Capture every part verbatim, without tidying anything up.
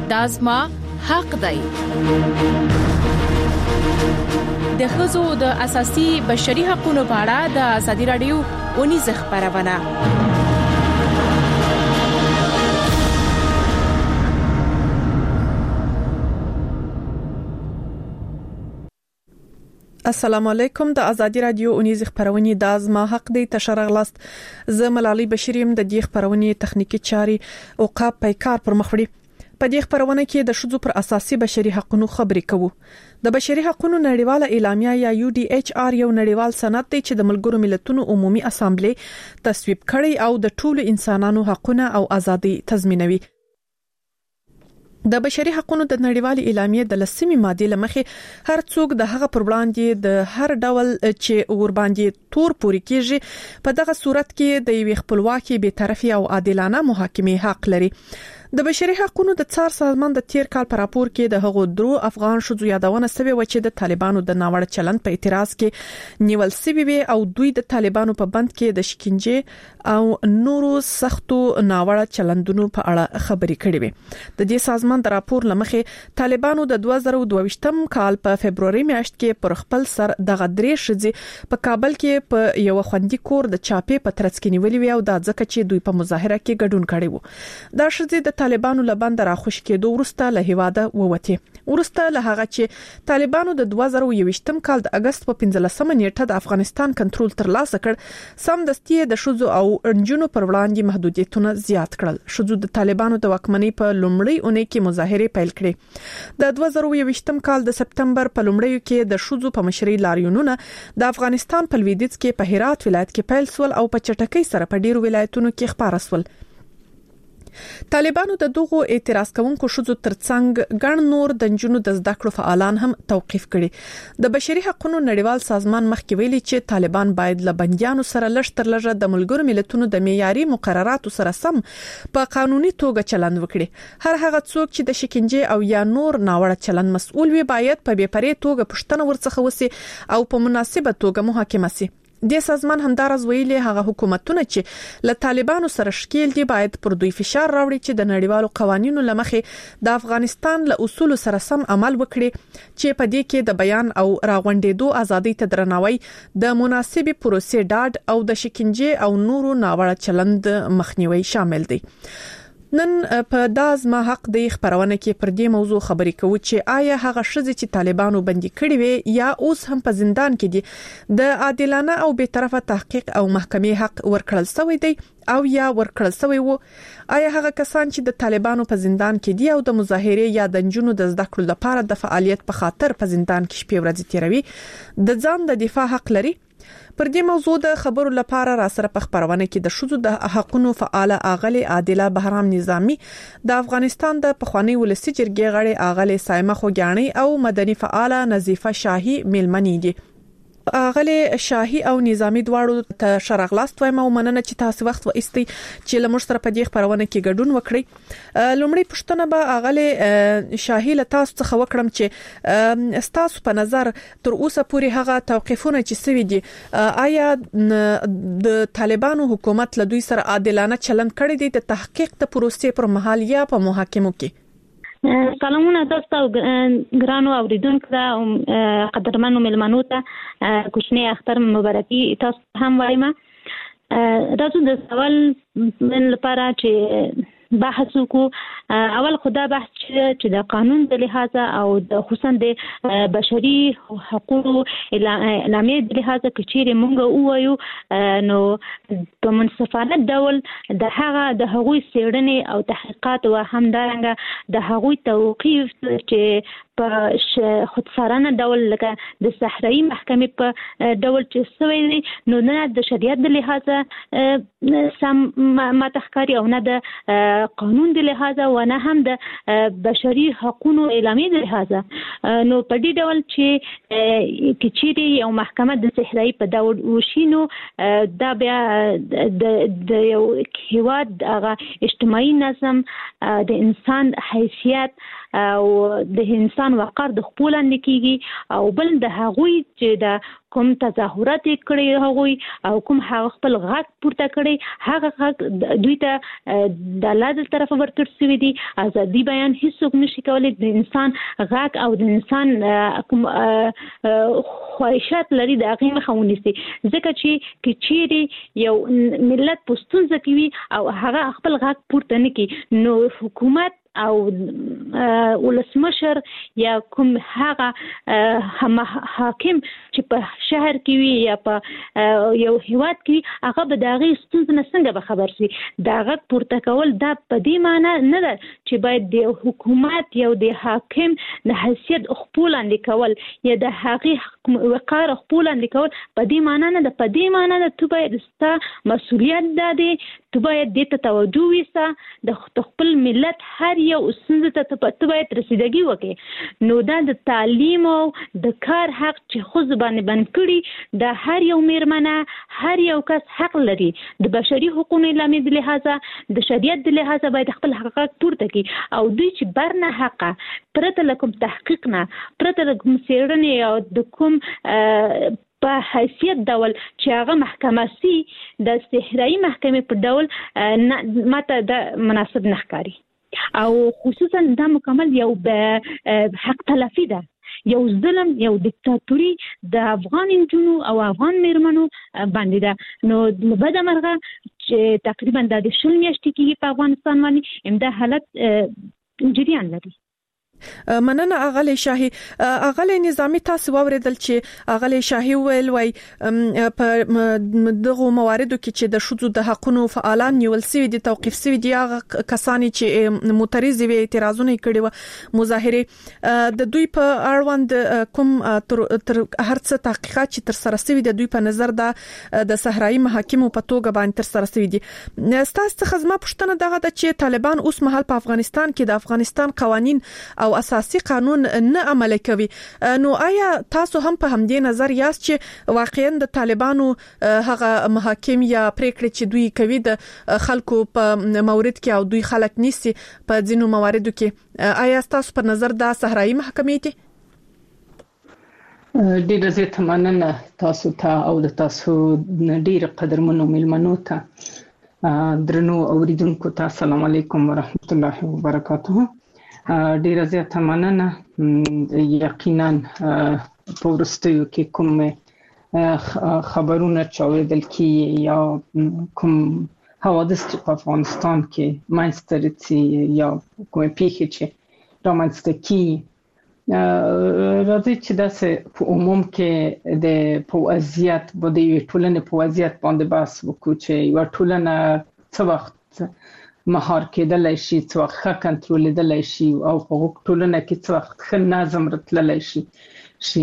دا زما حق دی. د ښځو د اساسي بشري حقوقو په اړه د ازادي رادیو ونیزه خبرونه. السلام علیکم. د ازادي رادیو اونیز خبرونه د ازما حق دی تشرغلاست. زه ملالي بشریم د دې خبرونه تخنیکی چاري او قاب پیکار پر مخ وړي. په دې خبرونه کې د شذو پر اساسي بشري حقوقو خبرې کوو. د بشري حقوقو نړیواله اعلامیه یا یو ډي ایچ آر یو نړیوال سند دی چې د ملګرو ملتونو عمومي اسامبلې تصویب کړي او د ټولو انسانانو حقوقونه او ازادي تضمینوي. د بشري حقوقو د نړیوالې اعلامیه د لسمې ماده لمخې هر څوک د هغه پر وړاندې د هر ډول چې ور باندې تور پوري کیږي په دغه صورت کې د یو خپلواکي به طرفي او عادلانه محاکمه حق لري. د بشري حقوقو د څار سازمان د تیر کال پر راپور کې د هغو درو افغان شذو یادونه سوي و چې د طالبانو د ناوړه چلند په اعتراض کې نیول سوي وي او دوی د طالبانو په بند کې د شکنجه او نورو سختو ناوړه چلندونو په اړه خبرې کړې وي. د دې سازمان د راپور لمخې طالبانو د دوه زره دوه ویشتم کال په فبرवरी میاشت کې پر خپل سر د غدرې شذې په کابل کې په یو خوندي کور د چاپې په ترڅ کې نیولې وي او د ځکه چې دوی په مظاهره کې ګډون کړي وو. دا شذې د طالبانو لبند راخوش کېدو ورسته له هواده ووته. ورسته له هغه چې طالبانو د دوه زره یوویشتم کال د اگست په پنځلسمه نیټه د افغانستان کنټرول ترلاسه کړ، سم دستي د شذو او انجونو پر وړاندې محدودیتونه زیات کړل. شذو د طالبانو د واکمنۍ په لومړۍ اونۍ کې مظاهره پیل کړې. د دوه زره یوویشتم کال د سپتمبر په لومړیو کې د شذو په مشرۍ لاریونونه د افغانستان په لویدیځ کې په هرات ولایت کې پیل سول او په چټکۍ سره په ډیرو ولایتونو کې خپاره سول. طالبانو د دغو اعتراض کوونکو شذو ترڅنګ ګڼ نور د جنونو د زده کړو فعالان هم توقيف کړي. د بشري حقوقو نړیوال سازمان مخکې ویلي چې طالبان باید له بنديانو سره لږ تر لږه د ملګرو ملتونو د معیاري مقرراتو سره سم په قانوني توګه چلند وکړي. هر هغه څوک چې د شکنجه او یا نور ناوړه چلند مسؤل وي باید په بې پرې توګه پښتنه ورڅخه وسی او په مناسبه توګه محاکمه شي. د سازمان همدارز ویلي هغه حکومتونه چې له طالبانو سره شکیل دي باید پر دوی فشار راوړي چې د نړیوالو قوانینو لمخې د افغانستان له اصول سره سم عمل وکړي چې په دې کې د بیان او راغونډېدو ازادي ته درناوی، د مناسبې پروسې ډاډ او د شکنجه او نورو ناوړه چلند مخنیوي شامل دي. نن په داز ما حق د خبرونه کې پر دې موضوع خبرې کوو چې آیا هغه شذې چې طالبانو بندي کړي وي یا اوس هم په زندان کې دي د عادلانه او به طرفه تحقیق او محکمې حق ورکړل شوی دی او یا ورکړل شوی وو. آیا هغه کسان چې د طالبانو په زندان کې دي او د مظاهره یا د جنونو د زده کړو لپاره د فعالیت په خاطر په زندان کې شپې ورځې تیروي د ځان د دفاع حق لري؟ پر دې موضوع د خبرو لپاره را سره په خبرونه کې د شذو د حقوقو فعال اغلی عادله بهرام نظامی، د افغانستان د پخوانی ولسی جرګې غړي اغلی سایمه خوګانی او مدني فعال نظیفه شاهي ملمنی دي. اغلی شاهي او نظامی دواړو ته شرغلاست وایم او مننه چې تاسو وخت و ایستي چې لمر سره په دې خبرونه کې ګډون وکړي. لومړی پښتنه به اغلی شاهي له تاسو څخه وکړم چې تاسو په نظر تر اوسه پورې هغه توقيفونه چې سوي دي آیا د طالبانو حکومت له دوی سره عادلانه چلند کړی دی د تحقیق د پروسې پر مهال یا په محاکمو کې؟ سلامونه تاسو ګرانو اوریدونکو ته قدرمنو ملمنو ته کوچنی اختر مبارکي تاسو هم وایم. تاسو د سوال من لپاره چې بحث وکړو، اول خدا بحث چې د قانون د لحاظه او د خصوصا د بشري حقوقو اعلامیه د لحاظه کې چې موږ وایو نو په منصفانه ډول د هغه د هغوی څېړنې او تحقیقات او همدارنګه د هغوی توقيف چې په خودسارانه ډول لکه د صحرایي محکمې په ډول چې سوی دی نو نه د شریعت د لحاظه سم ما تخکاری او نه د قانون د لحاظه و نه هم د بشري حقوقو اعلامیه د لحاظه. نو په دې ډول چې کچېری یو محکمه د صحرایي په ډول وشینو دا بیا د یو هیواد هغه اجتماعي نظم د انسان حیثیت او د انسان وقار د خپل نه کیږي او بل د هغوی چې د کوم تظاهرات کړي هغوی او کوم هغه خپل غږ پورته کړي هغه غږ دوی ته د الله تر طرفه ورکړل شوی دی. ازادي بیان هیڅوک نشي کولای د انسان غږ او د انسان کوم خواهشات لري د هغه مخه ونیسي ځکه چې کچيري یو ملت پښتون ځکوي او هغه خپل غږ پورته نه کوي نو حکومت او ولسمشر یا کوم هغه حاکم چې په شهر کې وي یا په یو هیواد کې هغه به داغي ستونزې نه څنګه به خبر شي داغه پورته کول دا په دې معنی نه ده چې باید د حکومت یو د حاکم د حیثیت خپل اندکول یا د هغه وقار خپل اندکول په دې معنی نه ده په دې معنی ده ته باید ستا مسؤلیت ده ته باید د ته توجه وسه د خپل ملت هر یو ستونزه ته په باید رسیدګي وکړي نو دا د تعلیم او د کار حق چې خو ځبانه بند کړي د هر یو میرمنه هر یو کس حق لري د بشري حقوقو اعلان د لحاظه د شریعت د لحاظه باید خپل حقوق پورته کړي او دوی چې برنه حق پرته لکم تحقیق نه پرته لکم سیرنه او د کوم په حیثیت ډول چې هغه محکمه سي د استحرایي محکمې په ډول ماته د مناسب نه ښکاري او خصوصا دا مکمل یو حق تلفي ده یو ظلم یو دیکتاتوري د افغان انجونو او افغان میرمنو باندې ده نو لبد مرغه چې تقریبا د شل میاشتې کې په افغانستان باندې امدا حالت جریان لري. مننه اغلی شاهي اغلی نظامی تاسو اوریدل چې اغلی شاهي ویل وای په دغه مواردو کې چې د شذو د حقونو فعالان نیول سوي دي توقيف سوي دي هغه کسانی چې معترض وي اعتراضونه کړي و مظاهره د دوی په اړوند کوم تر هرڅه تحقیقات چې تر سره سوي دي دوی په نظر د د صحرایي محاکمو په توګه باندې تر سره سوي دي ستاسو څخه زما پوښتنه دغه ده چې طالبان اوس مهال په افغانستان کې د افغانستان قوانين او اساسي قانون نه عمل کوي نو آیا تاسو هم په همدې نظر یاست چې واقعا د طالبانو هغه محاکم یا پریکړې چې دوی کوي د خلکو په مورد کې او دوی خلک نيسي په ځینو مواردو کې آیا تاسو په نظر د صحرایي محکمې ته ډیره زیاته مننه تاسو ته او د تاسو ډیره قدرمنو ملمنو ته درنو اوریدونکو ته السلام علیکم ورحمت الله وبرکاته. ډیره زیاته مننه یقینا په ورستیو کې کوم خبرونه چاودل کی یا کوم حوادث په افغانستان کې ماینسترتي یا کوم پیښه چې رامنځته کی راځي چې داسې په عموم کې د پوازیت بده ټولنې پوازیت باندې بحث وکړو چې یو ټولنه څه وخت مهار کېدلای شي څو ښه کنټرولېدلای شي او حقوق ټولنه کې څو ښه نظم راتللی شي شي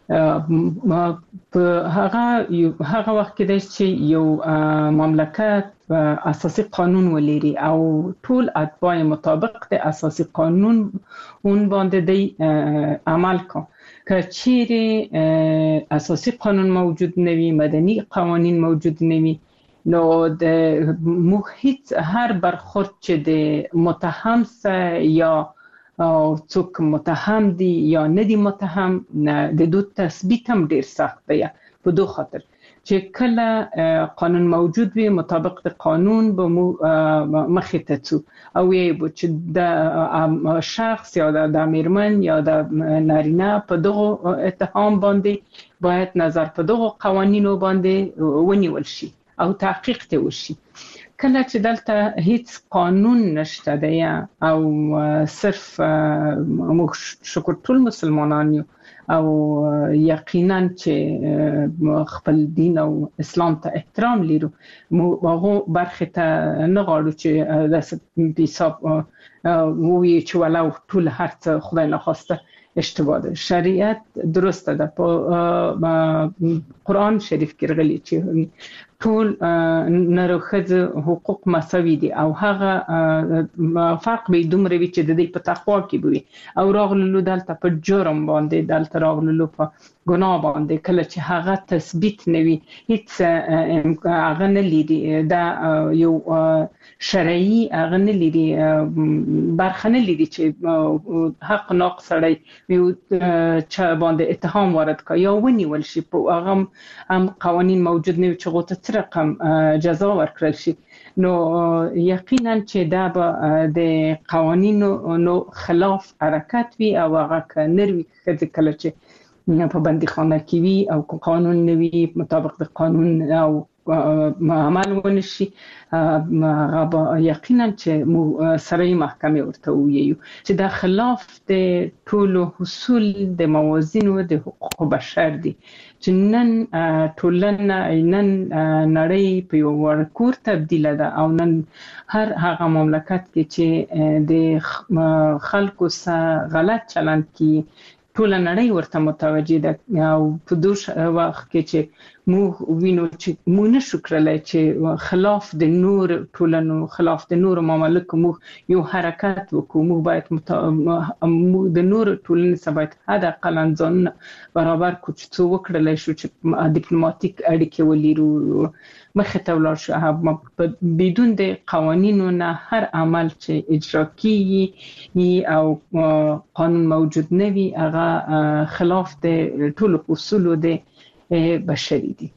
په هغه هغه وخت کې چې یو مملکت اساسي قانون ولري او ټول اتباع مطابق د اساسي قانون اون باندې دی عمل کوي که چیرې اساسي قانون موجود نه وي مدني قوانين موجود نه وي نو د محیط هر برخورد چې د متهم سره یا څوک متهم دي یا نه دي متهم د دوی تثبیت هم ډیر سخت دی په دوه خاطر چې کله قانون موجود وي مطابق د قانون به مخې ته څو او یې چې د شخص یا د امیرمن یا د نارینه په دغه اتهام باندې باید نظر په دغه قوانینو باندې ونیول شي او تحقیق ته وشي کله چې دلته هیڅ قانون نشته دی او صرف موږ شکر ټول مسلمانان یو او یقینا چې خپل دین او اسلام ته احترام لرو موږ برخه ته نه غواړو چې د حساب وی چې ولا ټول هرڅه خدای نه خواسته اشتباه ده شریعت درسته ده په قرآن شریف کې راغلي چې ټول نرخه حقوق مساوي دي او هغه فرق به دومره وي چې د دې په تقوا کې وي او راغلو دلته په جرم باندې دلته راغلو په ګناه باندې کله چې هغه تثبیت نوي هیڅ هغه نه لري دا یو شرعي هغه نه لري برخه نه لري چې حق ناقص سړی یو چې باندې اتهام وارد کا یا ونیول شي په هغه هم قوانين موجود نه چې غوته تر رقم جزا ورکړل شي نو یقینا چې دا به د قوانینو نو خلاف حرکت وي او هغه نروي کله چې په بندیخانه کې وي او قانون نوي مطابق د قانون او عمل ونشي هغه یقینا چې مو سره محکمه ورته ویو چې دا خلاف د ټولو اصول د موازین او د حقوق بشر دي چې نن ټولنه نن نړۍ په یو ورکور تبدیل ده او نن هر هغه مملکت کې چې د خلکو سره غلط چلند کوي ټول نړۍ ورته متوجه ده او په دوش وخت کې چې موږ وینو چې موږ نشو کړلای چې خلاف د نور ټولنو خلاف د نور مملکو موږ یو حرکت وکړو موږ باید مت... د نور ټولنې سره باید حد اقل ځان برابر کو چې څو وکړلای شو چې ډیپلوماټیک اړیکې ولرو مخه ته ولاړ شو بدون د قوانینو نه هر عمل چې اجرا کیږي او قانون موجود نه وي هغه خلاف د ټولو اصولو د بشري دي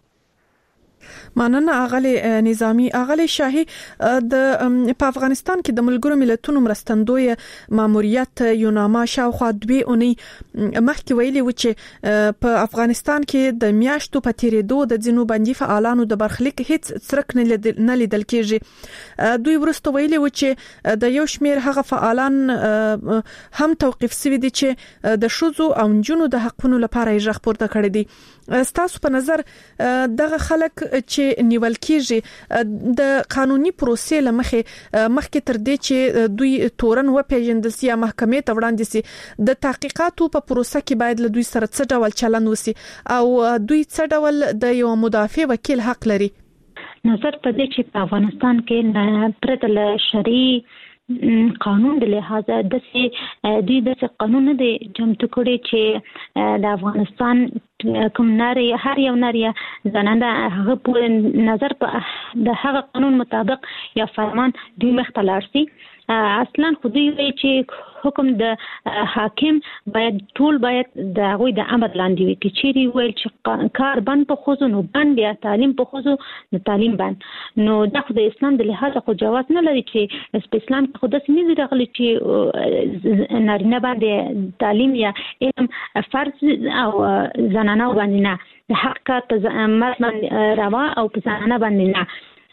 مننه اغلی نظامی اغلی شاهي د په افغانستان کې د ملګرو ملتونو مرستندوی ماموریت یوناما شاوخوا دوی اونۍ مخکې ویلي و چې په افغانستان کې د میاشتو په تیریدو د ځینو بندي فعالانو د برخلیک هیڅ څرک نه لیدل کېږي دوی ورسته ویلي و چې د یو شمیر هغه فعالان هم توقيف شوي دي چې د شوزو او نجونو د حقونو لپاره یې ژغ پورته کړی دي ستاسو په نظر دغه خلک چې نیول کېږي د قانوني پروسې لمخې مخکې تر دې چې دوی تورن و پیژندل سي محکمې ته وړاندې سي د تحقیقاتو په پروسه کې باید له دوی سره څه ډول چلند وسی او دوی څه ډول د یو مدافع وکیل حق لري نظر په دې چې په افغانستان کې پرته له شرعي قانون د لحاظه د سي دوی د قانون د جمع کړي چې د افغانستان کوم ناري هر یو ناري زنانه هغه په نظر په د هغه قانون مطابق یا فرمان دوی مختلارسي اصلا خودی وی چې حکم د حاکم باید ټول باید د غوی د امر لاندې وي چې چیرې ویل چې کار بند په خوځو نو بند یا تعلیم په خوځو نو تعلیم بند نو د خدای اسلام د لحاظه خو جواز نه لري چې په اسلام کې خدای سمې دي راغلي چې نارینه باندې تعلیم یا علم فرض او زنانه باندې نه د حق ته مرمن روا او په زنانه باندې نه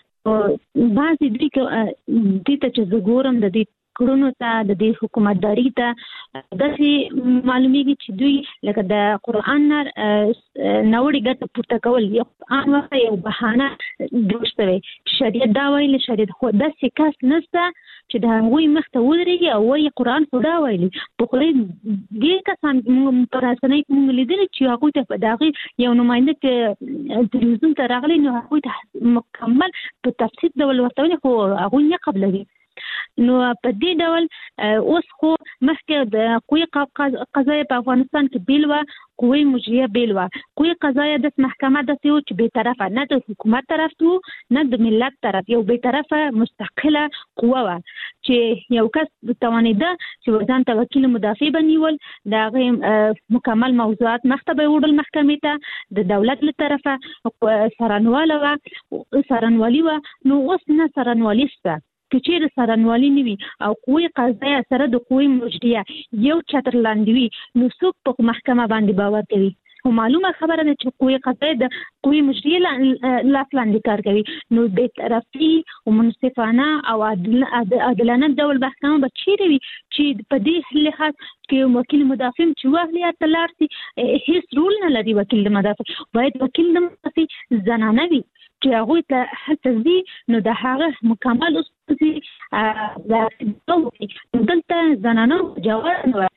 بعضی دوی که دوی ته چې زګورم د دې کړونو ته د دې حکومتداري ته داسې معلومیږي چې دوی لکه د قرآن نه نوړي ګټه پورته کول یو قرآن وخت یو بهانه جوړ شوی شریعت دا وایي شریعت خو داسې کس نشته چې د هغوی مخ ته ودرېږي او وایي قرآن خو دا وایي په خوري ډېر کسان په رسنۍ کې موږ لیدلي چې هغوی ته په دغه یو نماینده کې تلویزیون ته راغلی نو هغوی ته مکمل په تفصیل ډول ورته ویلي خو هغوی نه قبلوي نو په دې ډول اوس خو مخکې د قوی قضایه په افغانستان کې بیل و قوی مجریه بیل و قوی قضایه د محکمه د سیو چې به طرفه نه د حکومت طرف تو نه د ملت طرف یو به طرفه مستقله قوه و چې یو کس توانیده چې ځان ته وکیل مدافع بنیول دا غي مکمل موضوعات مختبه وړل محکمې ته د دولت له طرفه سرانواله و سرانوالي و نو اوس نه سرانوالي شته کچیر سرانوالی نیوی او قوی قضایه سره د قوی مجریه یو چتر لاندوی نو څوک په محکمه باندې باور کوي خو معلومه خبره ده چې قوی قضایه د قوی مجریه لاس لاندې کار کوي نو به طرفي او منصفانه او عادلانه ډول محکمه به چیرې وي چې په دې لحاظ کې وکیل مدافع چې واهلي تلارسي هیڅ رول نه لري وکیل مدافع باید وکیل مدافع زنانه وي چې هغه ته حساسي نو د هغه مکمل اوسې د دلته زنانو جواز نه ورکوي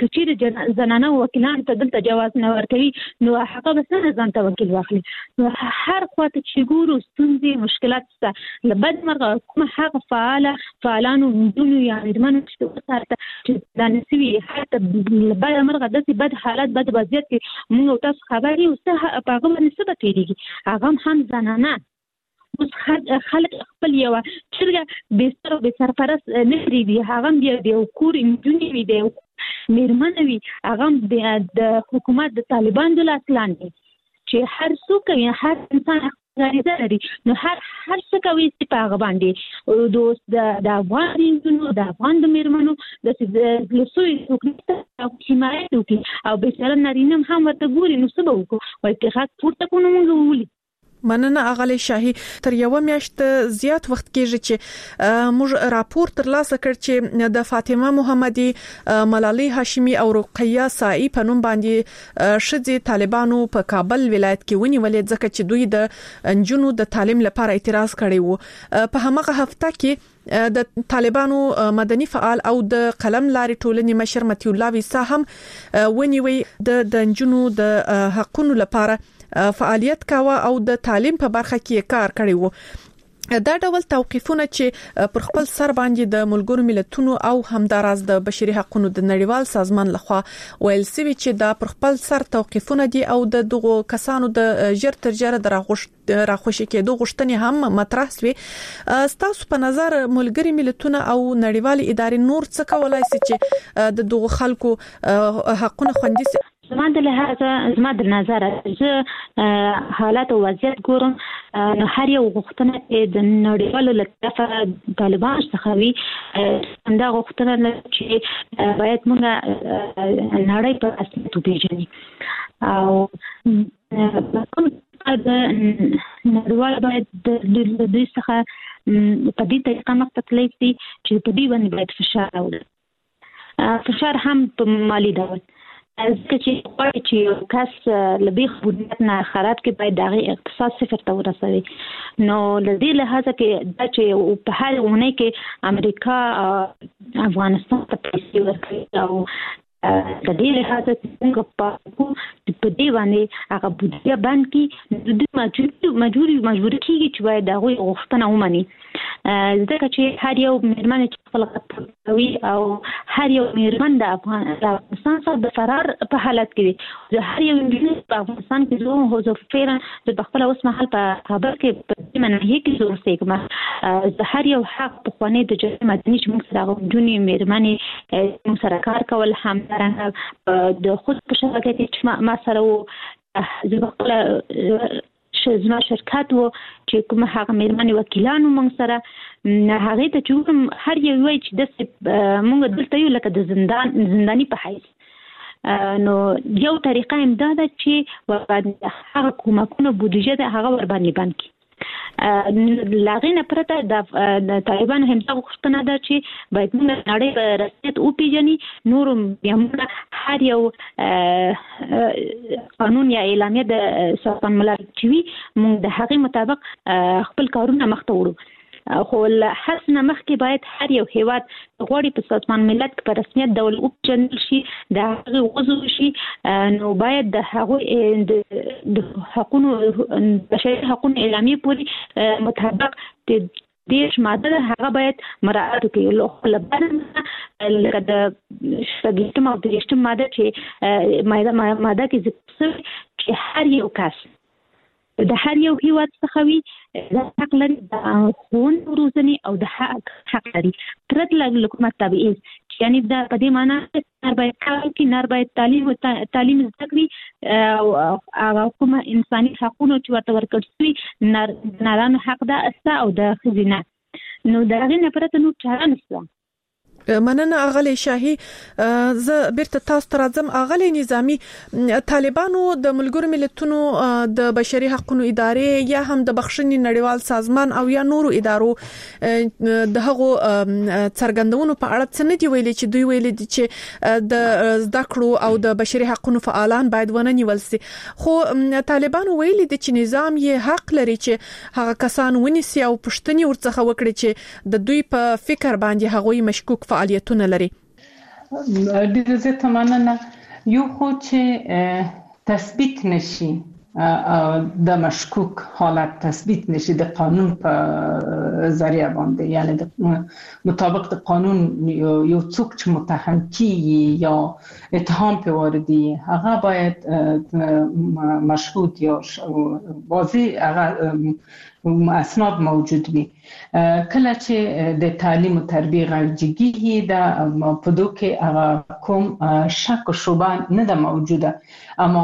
کچېر زنانه وکیلان ته دلته جواز نه ورکوي نو هغه به څنګه ځان ته وکیل واخلي. نو هر خواته چې ګورو ستونزې مشکلات شته. لبد مرغه کوم هغه فعاله فعالانو دونو یا مېرمنو چې ورته چې د نسوي حتی لبد مرغه د بد حالت بد وضعیت کې موږ تاسو خبري او څه په هغه باندې څه تیریږي. هغه هم زنانه اوس خلک خپل یو چرګه به سر به سرپرست نه لري. هغه بیا د کور انجونی وي د مېرمنه وي هغه د حکومت د طالبان د لاس لاندې چې هر څوک یا هر انسان غریزه لري. نو هر هر څه کوي چې په هغه باندې دوست د افغان انجونو د افغان د مېرمنو د لسوي حکومت او حمایت وکړي او به سره نارینه هم ورته ګوري. نو څه به وکړو وایي چې حق پورته کوو موږ ولي. مننه اغلی شاهي. تر یو میاشت زیات وخت کېږي چې موږ راپور ترلاسه کړ چې د فاطمه محمدي، ملالۍ هاشمي او رقیه سائی په نوم باندې شذې طالبانو په کابل ولایت کې ونیولې ځکه چې دوی د انجونو د تعلیم لپاره اعتراض کړی وو. په همغه هفته کې د طالبانو مدني فعال او د قلم لارې ټولنې مشر متي الله ویسا هم ونیوي د انجونو د حقونو لپاره فعالیت کاوه او د تعلیم په برخه کې کار کړی وو. دا ډول توقیفونه چې پر خپل سر باندې د ملګرو ملتونو او همداراز د بشري حقوقو د نړیوال سازمان لخوا ویل سوي چې دا پر خپل سر توقیفونه دي او د دغو کسانو د ژر تر ژره د راخوشي کېدو غوښتنې هم مطرح سوي. ستاسو په نظر ملګري ملتونه او نړیوال ادارې نور څه کولای شي چې د دغو خلکو حقوقونه خوندي شي؟ زما د لحاظه زما د نظر زه حالات او وضعیت ګورم. نو هر یو غوښتنه چې د نړیوالو له طرفه طالبان څخه وي همدا غوښتنه چې باید موږ نړۍ په رسمیت وپېژني او د نړیوال باید د دوی څخه په دې طریقه مخ ته تللی شي چې په دې باندې باید فشار راوړي. فشار هم په مالي ډول ځکه چې غواړي چې یو کس له بیخ بنیاد نه خراب کې باید د هغې اقتصاد صفر ته ورسوي. نو له دې لحاظه کې دا چې په هر اونۍ کې امریکا افغانستان ته پیسې ورکوي او د دې لحاظه څنګه په دې باندې هغه بودیجه بند کړي د دوی مجبوري مجبوري کېږي چې باید د هغوی غوښتنه ومني. ځکه چې هر یو مېرمن چې خپل غږ کوي او هر یو مېرمن د افغانستان څخه د فرار په حالت کې وي. د هر یو انجنیر په افغانستان کې زه خو زه فعلا زه په خپله اوس مهال په کابل کې په دې مناهیه کې زه اوسېږم. د هر یو حق پخوانۍ د جبهې مدني چې موږ سره هغه نجونې مېرمنې موږ سره کار کول همدارنګه د خود په شبکه کې چې ما سره و زه په خپله زما شرکت وو چې کوم هغه مېرمنې وکیلانو موږ سره هغې ته چې وګورم هر یو وایي چې داسې موږ دلته یو لکه د زندان زنداني په حیث. نو یو طریقه هم دا ده چې هغه کومکونه بودیجه ده هغه ورباندې بند کړي. له هغې نه پرته د طالبانو همدا غوښتنه ده چې باید موږ نړۍ په رسمیت وپېژني. نورو بیا موږ هر یو قانون یا اعلامیه د سازمان ملل چې وي موږ د هغې مطابق خپل کارونه مخته وړو. خو له هر څه نه مخکې باید هر یو هیواد غواړي په سازمان ملت کې په رسمیت ډول وپېژندل شي د هغې عضو شي. نو باید د هغوی د حقونو بشري حقونو اعلامیې پورې مطابق د دېرش ماده ده هغه باید مراعات وکړي. له بده لکه د شپږویشتم او دېرشتم ماده چې ماده کې ذکر شوی چې هر یو کس د هر یو هیواد څخه وي د حق لري د ښوونې روزنې او د حق حق لري پرته له حکومت تبعیض. یعنې دا په دې معنا نر باید کار وکړي، نر باید تعلیم تعلیم زده کړي او هغه کومه انساني حقونه چې ورته ورکړل شوي نر نرانو حق ده استه او د ښځې نه. نو د هغې نه پرته نور چاره نشته. مننه اغلی شاهي. زه بیرته تاسو ته راځم. اغلی نظامی، طالبانو د ملګرو ملتونو د بشري حقوقو ادارې یا هم د بخښنې نړیوال سازمان او یا نورو ادارو د هغو څرګندونو په اړه څه نه دی ویلي چې دوی ویلي دي چې د زده کړو او د بشري حقوقو فعالان باید ونه نیول شي. خو طالبانو ویلي دي چې نظام یې حق لري چې هغه کسان ونیسي او پوښتنې ورڅخه وکړي چې د دوی په فکر باندې هغوی مشکوک فعالیتونه لري. ډیر زیات مننه. یو خو چې تثبیت نشي د مشکوک حالت تثبیت نشي د قانون په ذریعہ باندې، یعنی د مطابق د قانون یو څوک چې متهم کیږي یا اتهام په واردی هغه باید مشهود یا واضح هغه اسناد موجود وي. کله چې د تعلیم او تربیه غړجګي د په دوه کې هغه کوم شک او شوبه نه ده موجوده، اما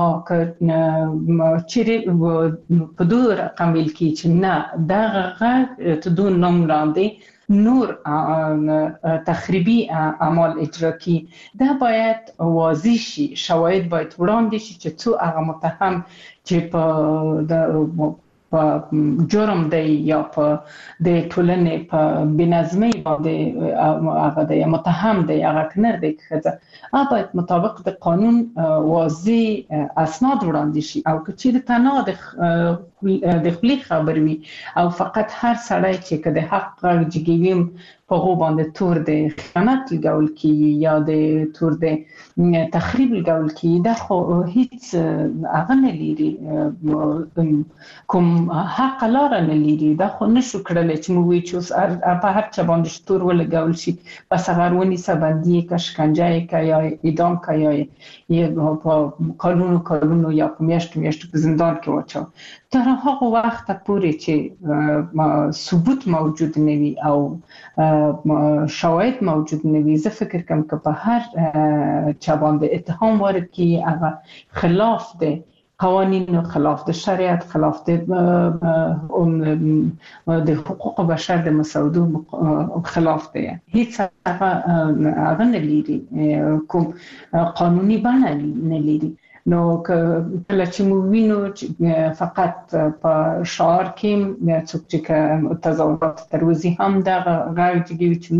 چیرې په دوه رقم ویل کی چې نه دا غږ ته دوه نوم لاندې نور تخریبي اعمال اجرا کی، دا باید واضح شي، شواهد باید وړاندې شي چې څو هغه متهم چې په د په جرم دی یا په د ټولنې په بنظمۍ باندې هغه د متهم دی هغه کنر دی که هغه باید مطابق د قانون واضح اسناد وړاندې شي. او که چیرې تنها د خپلې خبر وي او فقط هر سړی چې که د حق غږ وي په هغو باندې تور د خیانت لګول کیږي یا د تور د تخریب لګول کیږي، دا خو هیڅ هغه نه لري، کوم حق لاره نه لري. دا خو نشو کړلی چې موږ وایو چې په هر چا باندې تور ولګول شي، بس هغه ونیسه، بندي یې که، شکنجه یې که یا اعدام که یا یې په کلونو کلونو یا په میاشتو میاشتو په زندان کې واچوه. تر هغه وخت پورې چې ثبوت موجود نه وي او شواهد موجود نه وي، زه فکر کوم که په هر چا باندې اتهام وارد کیږي هغه خلاف دی قوانینو، خلاف د شریعت، خلاف د د حقوق بشر د مسودو خلاف دی. هیڅ هغه نه لري، کوم قانوني بڼه نه لري. نو کله چې موږ وینو چې فقط په شعار کې څوک چې تظاهرات ترویزي هم دغه غږ چې چې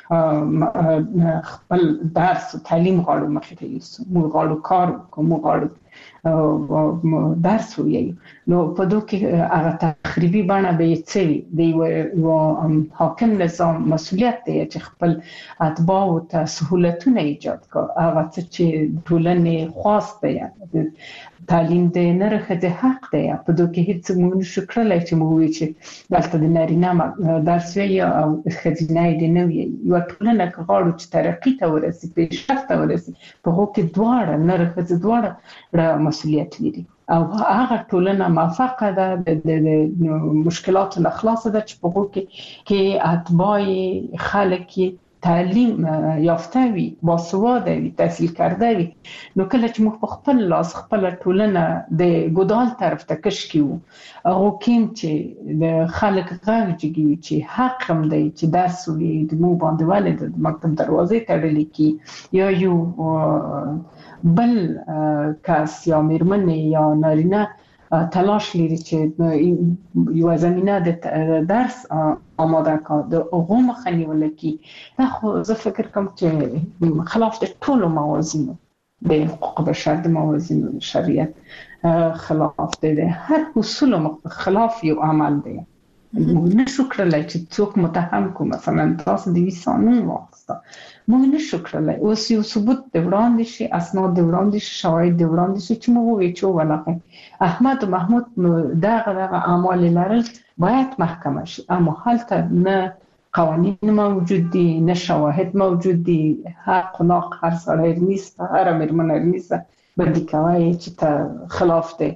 موږ خپل درس او تعلیم غواړو مخې ته یوسو، موږ غواړو کار وکړو، موږ غواړو درس ووایو، نو په دوه کې هغه تخریبي بڼه به یې څه وي. د یو حاکم نظام مسؤلیت دی چې خپل اتباعو ته سهولتونه ایجاد کړي، هغه څه چې ټولنې خواست دی، تعلیم د نر ښځې حق دی. په دوه کې هیڅ موږ نشو کړلی چې موږ وایو چې دلته د نارینه درس وایي او ښځینه یې دې نه وایي. یوه ټولنه که غواړو چې ترقي ته ورسي، پیشرفت ته ورسي، په هغو کې دواړه نر ښځې دواړه مسؤلیت لري. او هغه ټولنه موفقه ده، د مشکلاتو نه خلاصه ده چې په هغو کې اتباع خلک تعلیم یافته وي، باسواده وي، تحصیل کرده وي. نو کله چې موږ په خپل لاس خپل ټولنه د ګودال طرف ته کش کیو، هغه کیم چې د خلک غږ جګوي چې حق هم دی چې درس ووایي، د مو باندې ولې د مکتب دروازې تړلې کی، یا یو بل کس یا میرمنې یا نارینه تلاش لري چې یو زمینه د درس آماده کړي، د هغو مخه نیول کی. دا خو زه فکر کوم چې خلاف د ټولو موازینو، د حقوق بشر د موازینو، د شریعت خلاف دی، د هر اصولو خلاف یو عمل دی. موږ نشو کړلی چې څوک متهم کو، مثلا تاسو د ویسانون واخسته، موږ نشو کړلی. اوس یو ثبوت د وړاندې شي، اسناد د وړاندې شي، شواهد د وړاندې شي چې موږ وایو چې ولغه احمد او محمود دغه دغه اعمال لرل باید محکمه شي، اما هلته نه قوانین موجود دي، نه شواهد موجود دي. حق و ناق هر سړی نیست، هر میرمن نیست بدی کوي چې ته خلاف دی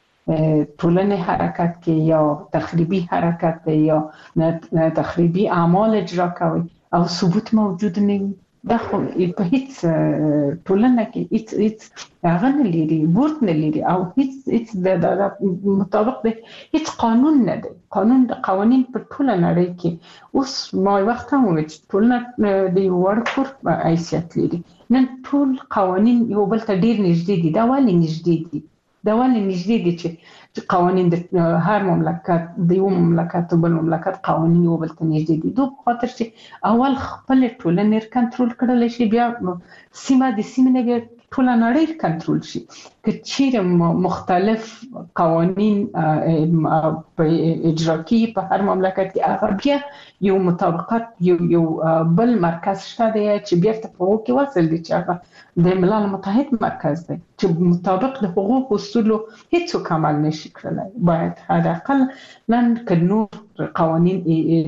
ټولنې حرکت کې یا تخریبي حرکت دی یا تخریبي اعمال اجرا کوي او ثبوت موجود نه وي. دا خو په هیڅ ټولنه کې هیڅ هیڅ هغه نه لري، بورد نه لري او هیڅ هیڅ د مطابق دی هیڅ قانون نه دی. قانون د قوانین په ټوله نړۍ کې اوس ما وخت هم وویل چې ټولنه د یو وړ کور په حیثیت لري. نن ټول قوانین یو بل ته ډیر نږدې دي. دا ولې نږدې دي؟ دا ولې نږدې دي چې قوانین د هر مملکت د یو مملکت او بل مملکت قوانین یو بل ته نږدې دي؟ دوی په خاطر چې اول خپل ټولنې کنټرول کړل شي، بیا سیمه د سیمې نه بیا ټول نړۍ کنټرول شي. که چیرې مختلف قوانین په اجرا کې په هر مملکت کې هغه بیا یو مطابقت یو یو بل مرکز شته دی چې بیا ته په وکي وصل دي چې هغه د ملل متحد مرکز دی چې مطابق د حقوق اصولو هیڅ عمل نشي کړلای. باید حداقل نن که نور قوانین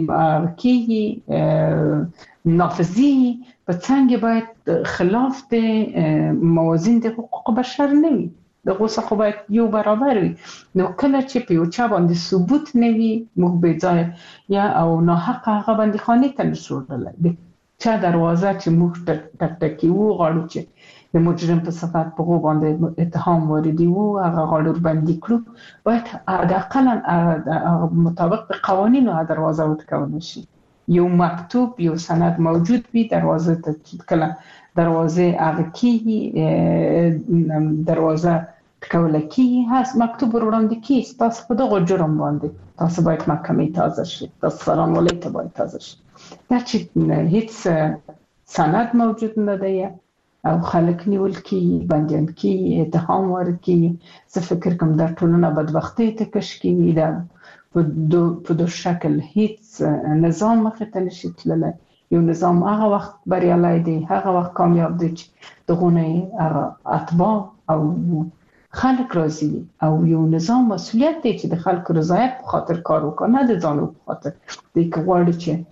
کې نافذي په څنګه باید خلاف د موازین د حقوق بشر نه وي، د غوسه خو باید یو برابر وي. نو کله چې په یو چا باندې ثبوت نه وي موږ به ځای یا او ناحق هغه باندې خانه ته نشو ورلای. د چا دروازه چې موږ ټک ټک ټکی وو غواړو چې د مجرم په صفت په غو باندې اتهام واردی وو هغه غواړو باندې کړو، باید حداقل مطابق د قوانینو دروازه وټکول شي. یو مکتوب یو سند موجود وي، دروازه ته کله دروازه هغه کی دروازه ټکول کی هست مکتوب وړاندې کی تاسو په دغه جرم باندې تاسو باید محکمې ته حاضر شئ، تاسو سلام علیکم باید حاضر شئ. دا چې هیڅ سند موجود نه دی او خلک نیول کی بندیان کی اتهام وارد کی، زه فکر کوم دا ټولنه بدبختی ته کش کی دا په دو په دو شکل هیڅ نظام مخې ته نشي تللی. یو نظام هغه وخت بریالي دی، هغه وخت کامیاب دی چې دغه هغه اتباع او خلک راضي دي او یو نظام مسؤلیت دی چې د خلکو رضایت په خاطر کار وکړي، نه د ځانو په خاطر. د کوړ چې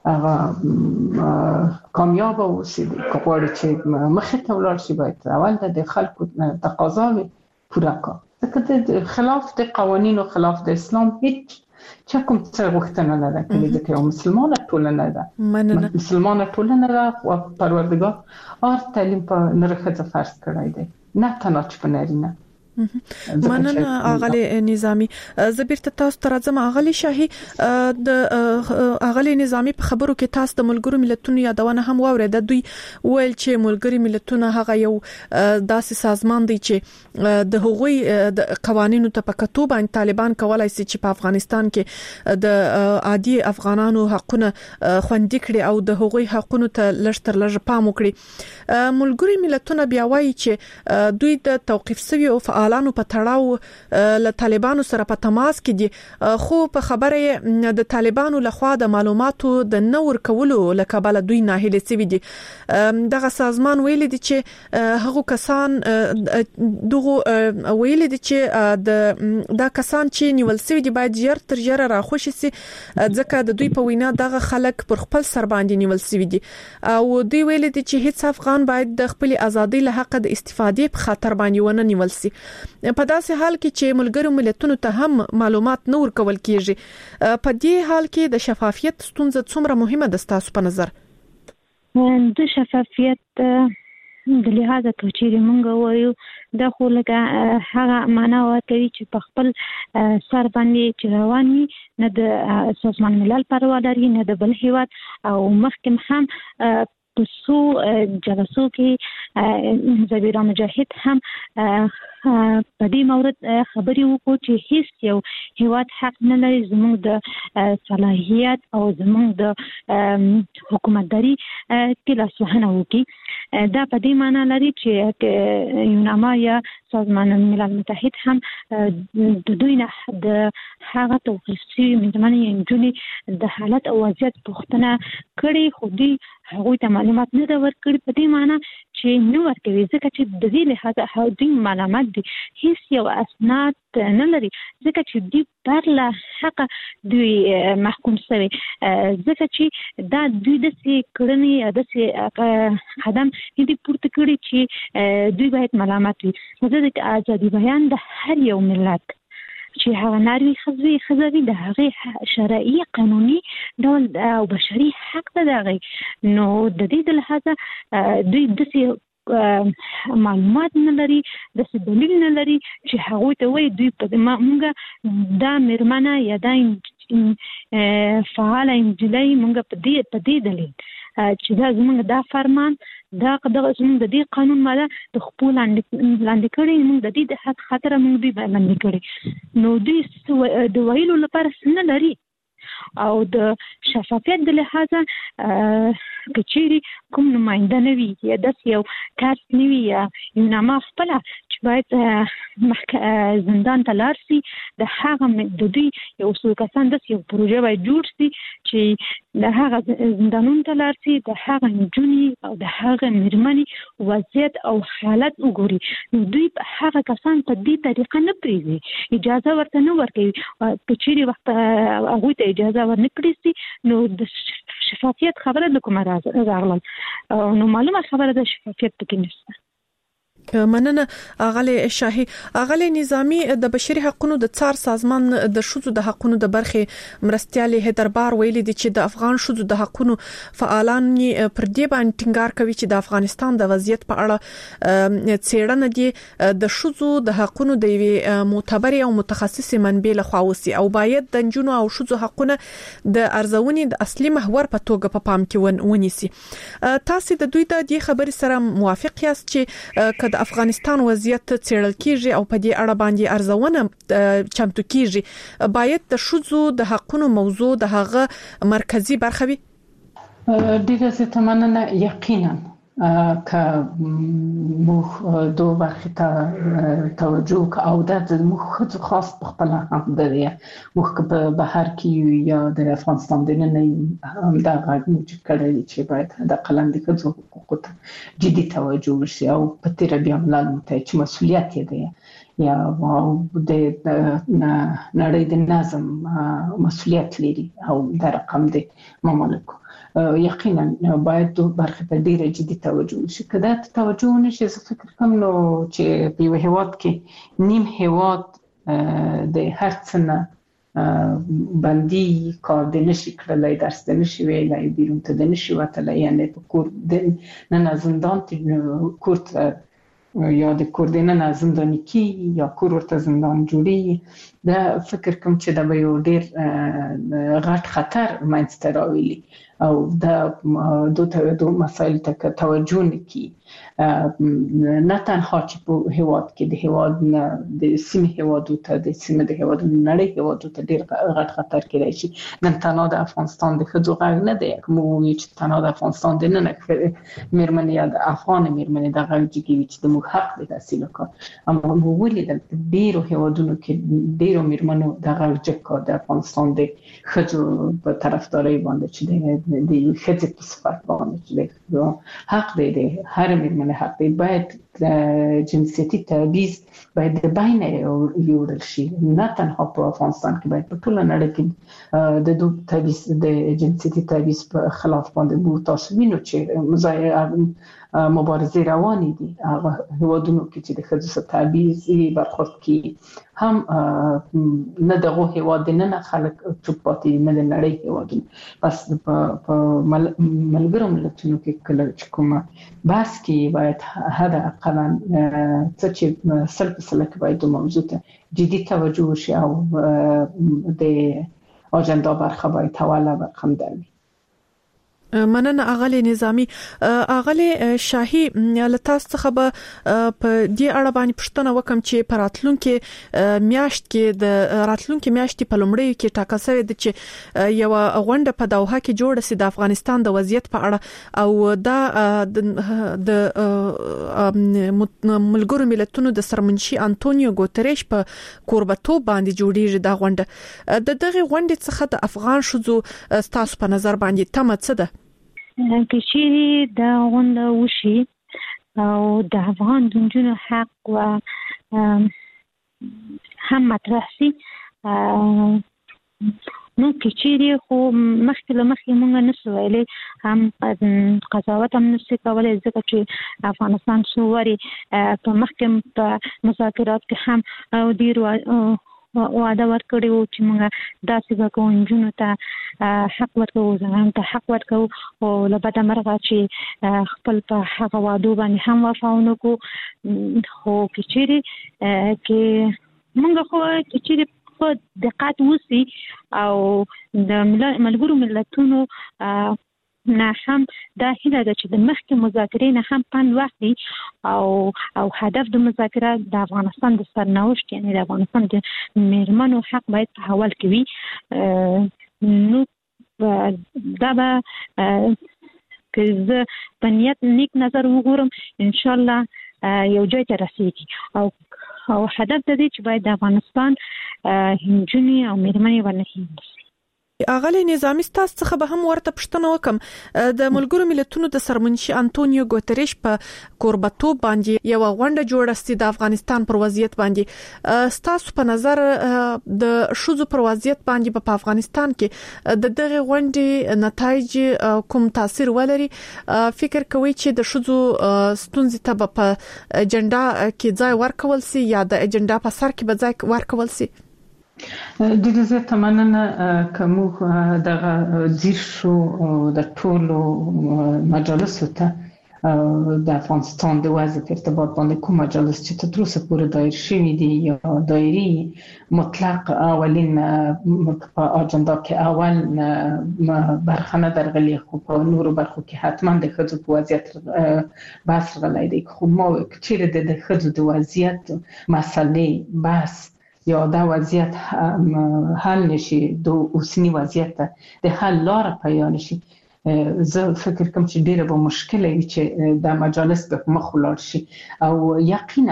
هغه کامیاب اوسي، د کوړ چې مخې ته ولاړ شي باید اول د خلکو تقاضاوي پوره کړي. ځکه د خلاف د قوانینو خلاف د اسلام هیڅ چا کوم څه غوښتنه نه ده کړې. ځکه یو مسلمانه ټولنه ده، مسلمانه ټولنه ده او پروردګار اور تعلیم په نرخه فرض کړی دی، نه تنها چې په نارینه. مننه اغلی نظامی. زبیر ته تاسو تر ځم اغلی شاهي د اغلی نظامی په خبرو کې تاسو د ملګرو ملتونو یادونه هم واورید. دوی ویل چې ملګری ملتونه هغه یو داسې سازمان دی چې د هغوی د قوانینو ته په کتو باندې طالبان کولای شي چې په افغانستان کې د عادي افغانانو حقونه خوندي کړي او د هغوی حقونو ته لږ تر لږه پام وکړي. ملګری ملتونه بیا وایي چې دوی د توقيف سوي او فعالانو په تړاو له طالبانو سره په تماس کې دي، خو په خبره د طالبانو لخوا د معلوماتو د نور کولو لکبل دوی ناهیله سوي دي. دغه سازمان ویل دي چې هغه کسان دغه ویل دي چې د دا کسان چې نیول سوي دي باید ژر تر ژره راخوشي سي، ځکه د دوی په وینا دغه خلک پر خپل سر باندې نیول سوي دي او دوی ویل دي چې هیڅ افغان باید د خپل ازادي له حق د استفادې په خاطر باندې ونه نیول سي. په داسې حال کې چې ملګرو ملتونو ته هم معلومات نور کول کیږي، په دې حال کې د شفافیت ستونزه څومره مهمه ده ستاسو په نظر؟ د شفافیت د لحاظه چې موږ وایو دا خو لکه هغه معنا ورکوي چې په خپل سر باندې چې روان وي، نه د سازمان ملل پروا لري نه د بل هیواد. او مخکې هم په څو جلسو کې زبیره مجاهد هم په دې مورد خبرې وکړو چې هیڅ یو هیواد حق نه لري زموږ د صلاحیت او زموږ د حکومتداري کې لاسوهنه وکړي. دا په دې معنی لري چې یوناما یا سازمان ملل متحد هم د دوی نه د هغه توقيف شوي مېرمنې نجونې د حالت او وضعیت پوښتنه کړې، خو دوی هغوی ته معلومات نه ده ورکړي. په دې معنی چې نه ورکوي ځکه چې د دې لحاظه دوی معلومات دي هیڅ یو اسناد نه لري، ځکه چې دوی پر له حق دوی محکوم شوي، ځکه چې دا دوی داسې کړنې داسې قدم دې پورته کړي چې دوی باید ملامت وي. زه د ازادي بیان د هر یو ملت چې هغه ناروي خزوي خزوي د هغه شرعي قانوني ډول او بشري حق ده دغه. نو د دې د لحاظه دوی داسې معلومات نه لري، داسې دلیل نه لري چې هغه ته وایي دوی په موږ دا مېرمنه یا دا فعاله انجلۍ موږ په دې په دې دلیل چې دا زموږ دا فرمان دا دغه زموږ د دې قانون ماده د خپل لاندې کړي، موږ د دې د حق خاطر موږ دوی باندې کړي. نو دوی د ویلو لپاره څه نه لري او د شفافیت د لحاظه کچيري کوم نماینده نه وي یا د یو کارت نه وي یا یو نامه خپل چې باید زندان ته لاړ شي د هغه د دوی یو څو کسان د یو پروژه باید جوړ شي چې د هغه زندانونو ته لاړ شي د هغه نجونې او د هغه مېرمنې وضعیت او حالت وګوري نو دوی هغه کسان په دې طریقه نه پریږدي اجازه ورته نه ورکوي کچيري وخت هغه ته اجازه ورنکړي شي نو د شفافیت خبره د کومه راغله نو معلومه خبره د شفافیت پکې نشته مننه اغلی شاهي اغلی نظامی د بشري حقوقو د څار سازمان د شذو د حقوقو د برخه مرستيالي هدربار ویلي دي چې د افغان شذو د حقوقو فعالان پر دې باندې ټینګار کوي چې د افغانستان د وضعیت په اړه څېړنه دي د شذو د حقوقو د وی معتبر او متخصص منبع له خوا وسی او باید د جنونو او شذو حقوقو د ارزونې د اصلي محور په توګه په پام کې ونیسي تاسو د دوی د دې خبرې سره موافق یاست چې افغانستان وضعیت څېړل کیږي او په دې اړه باندې ارزونه چمتو کیږي باید د شذو د حقوقو موضوع د هغه مرکزی برخه وي ډیره زه مننه یقینا که موږ دوه برخې ته توجه او د موږ خاص په خپل هم د موږ په بهر کې یا د افغانستان د نه هم دا غږ موجود کړی چې باید د قلم د ښځو حقوقو ته جدي توجه وشي او په تیر بیا ملل متحد چې مسؤلیت یې دی یا د نړۍ د نظم مسؤلیت لري او د رقم د مملکت یقینا باید دو برخه ته ډیره جدي توجه وشي کله ته توجه نشي زه فکر کوم نو چې په یو هیواد کې نیم هیواد د هر څه نه باندې کار د نشي کړلای درس د نشي ویلای بیرون ته د نشي وتلای یعنی په کور د نه زندان ته کورت یا د کوردینه زندانی کی یا کور ورته زندان جوړي دا فکر کوم چې دا به یو ډیر غټ خطر منځته راوړي او دا دوه دوه مسایل ته توجه نکي نه تنها چې په هیواد کې د هیواد نه د سیمې هیوادو ته د سیمې د هیوادو نړۍ هیوادو ته ډیر غټ خطر کېدای شي نن تنها د افغانستان د ښځو غږ نه دی کوم چې تنها د افغانستان د نه نه مېرمنې یا د افغان مېرمنې د غږ جګوي چې د موږ حق دی تحصیل وکړو اما موږ ولیدل ډیرو هیوادونو کې ډیرو مېرمنو د غږ جګ د افغانستان د ښځو په طرفداري باندې چې د ښځې په صفت باندې چې حق دی دی هر مېرمنه حق دی باید جنسیتي تبعیض باید د بین یوړل شي نه تنها په افغانستان کې باید په ټول نړۍ کې د دوه تبعیض د جنسیتي تبعیض په خلاف باندې بو تاسو وینئ چې مظاهره مبارزه روانې دي هغه هیوادونو کې چې د ښځو سره تبعیض برخورد کی هم نه دغه هیواد نه خلک چوپ پاتې نه د نړۍ هیوادونو بس په ملګرو ملتونو کې کله چې کومه بحث کې باید هدا اقلا څه چې سل په سل کې باید د موضوع ته جدي توجه وشي او د اجندا برخه باید حواله برخه درمي مننه اغلی نظامی اغلی شاهي لتاس څخه به په دې اړه باندې پښتنه وکم چې پراتلونکو میاشت کې د راتلونکو میاشتې په لومړی کې ټاکل شوی د چې یو غونډه په دوحه کې جوړه سي د افغانستان د وضعیت په اړه او دا د ملګرو ملتونو د سرمنشي انټونیو ګوتریش په کوربتوب باندې جوړیږي دا غونډه د دغه غونډې څخه د افغان شذو ستاسو په نظر باندې تمه څه ده کچيري دا غونډه وشي او د افغان دنجونو حق و هم مطرح شي نو کچيري خو مخکې له مخکې مونږ نشو ویلي هم قضاوت هم نشي کولای ځکه چې افغانستان سووري په مخکې په مذاکرات کې هم او ډیر وعده ورکړی و چې موږ داسې به کوو نجونو ته حق ورکوو زنانو ته حق ورکوو او له بده مرغه چې خپل په هغه وعدو باندې هم وفا ونه کړو خو که چیرې کې موږ خو که چیرې په دقت وسي او د ملګرو ملتونو نه هم دا هیله ده چې د مخکې مذاکرې نه هم پند واخلي او او هدف د مذاکره د افغانستان د سرنوشت یعنی د افغانستان د میرمنو حق باید په حوال کې وي نو دا به که زه په نیت نیک نظر وګورم ان شاء الله یو ځای ته رسیږي او او هدف د دې چې باید د افغانستان هنجونی او میرمنې ورنه اغلی نظامی ستاسو څخه به هم ورته پښتنه وکم د ملګرو ملتونو د سرمنشي انټونیو ګوتریش په کوربتوب باندې یو غونډه جوړه ستې د افغانستان پر وضعیت باندې ستاسو په نظر د شوزو پر وضعیت باندې په افغانستان کې د دغه غونډې نتایج کوم تاثیر ولري فکر کوي چې د شوزو ستونزې ته په اجنډا کې ځای ورکول سي یا د اجنډا په سر کې به ځای ورکول سي د دې زه تمننه کوم دغه زیر شو د ټولو مجالسو ته د افغانستان د وضع په ارتباط باندې کوم مجالس چې تر اوسه پورې دایر شوي دي یا دایري مطلق اولین په اجنډا کې اول برخه نه درغلي خو په نورو برخو کې حتما د ښځو په وضعیت بحث غلای دی خو ما چې د ښځو د وضعیت مسلې بحث یا دا وضعیت حل نشي د اوسنی وضعیت د حل لار پیدا نشي زه فکر کوم چې ډیره به مشکل وي چې د مجالس په مخ ولاړ شي او یقینا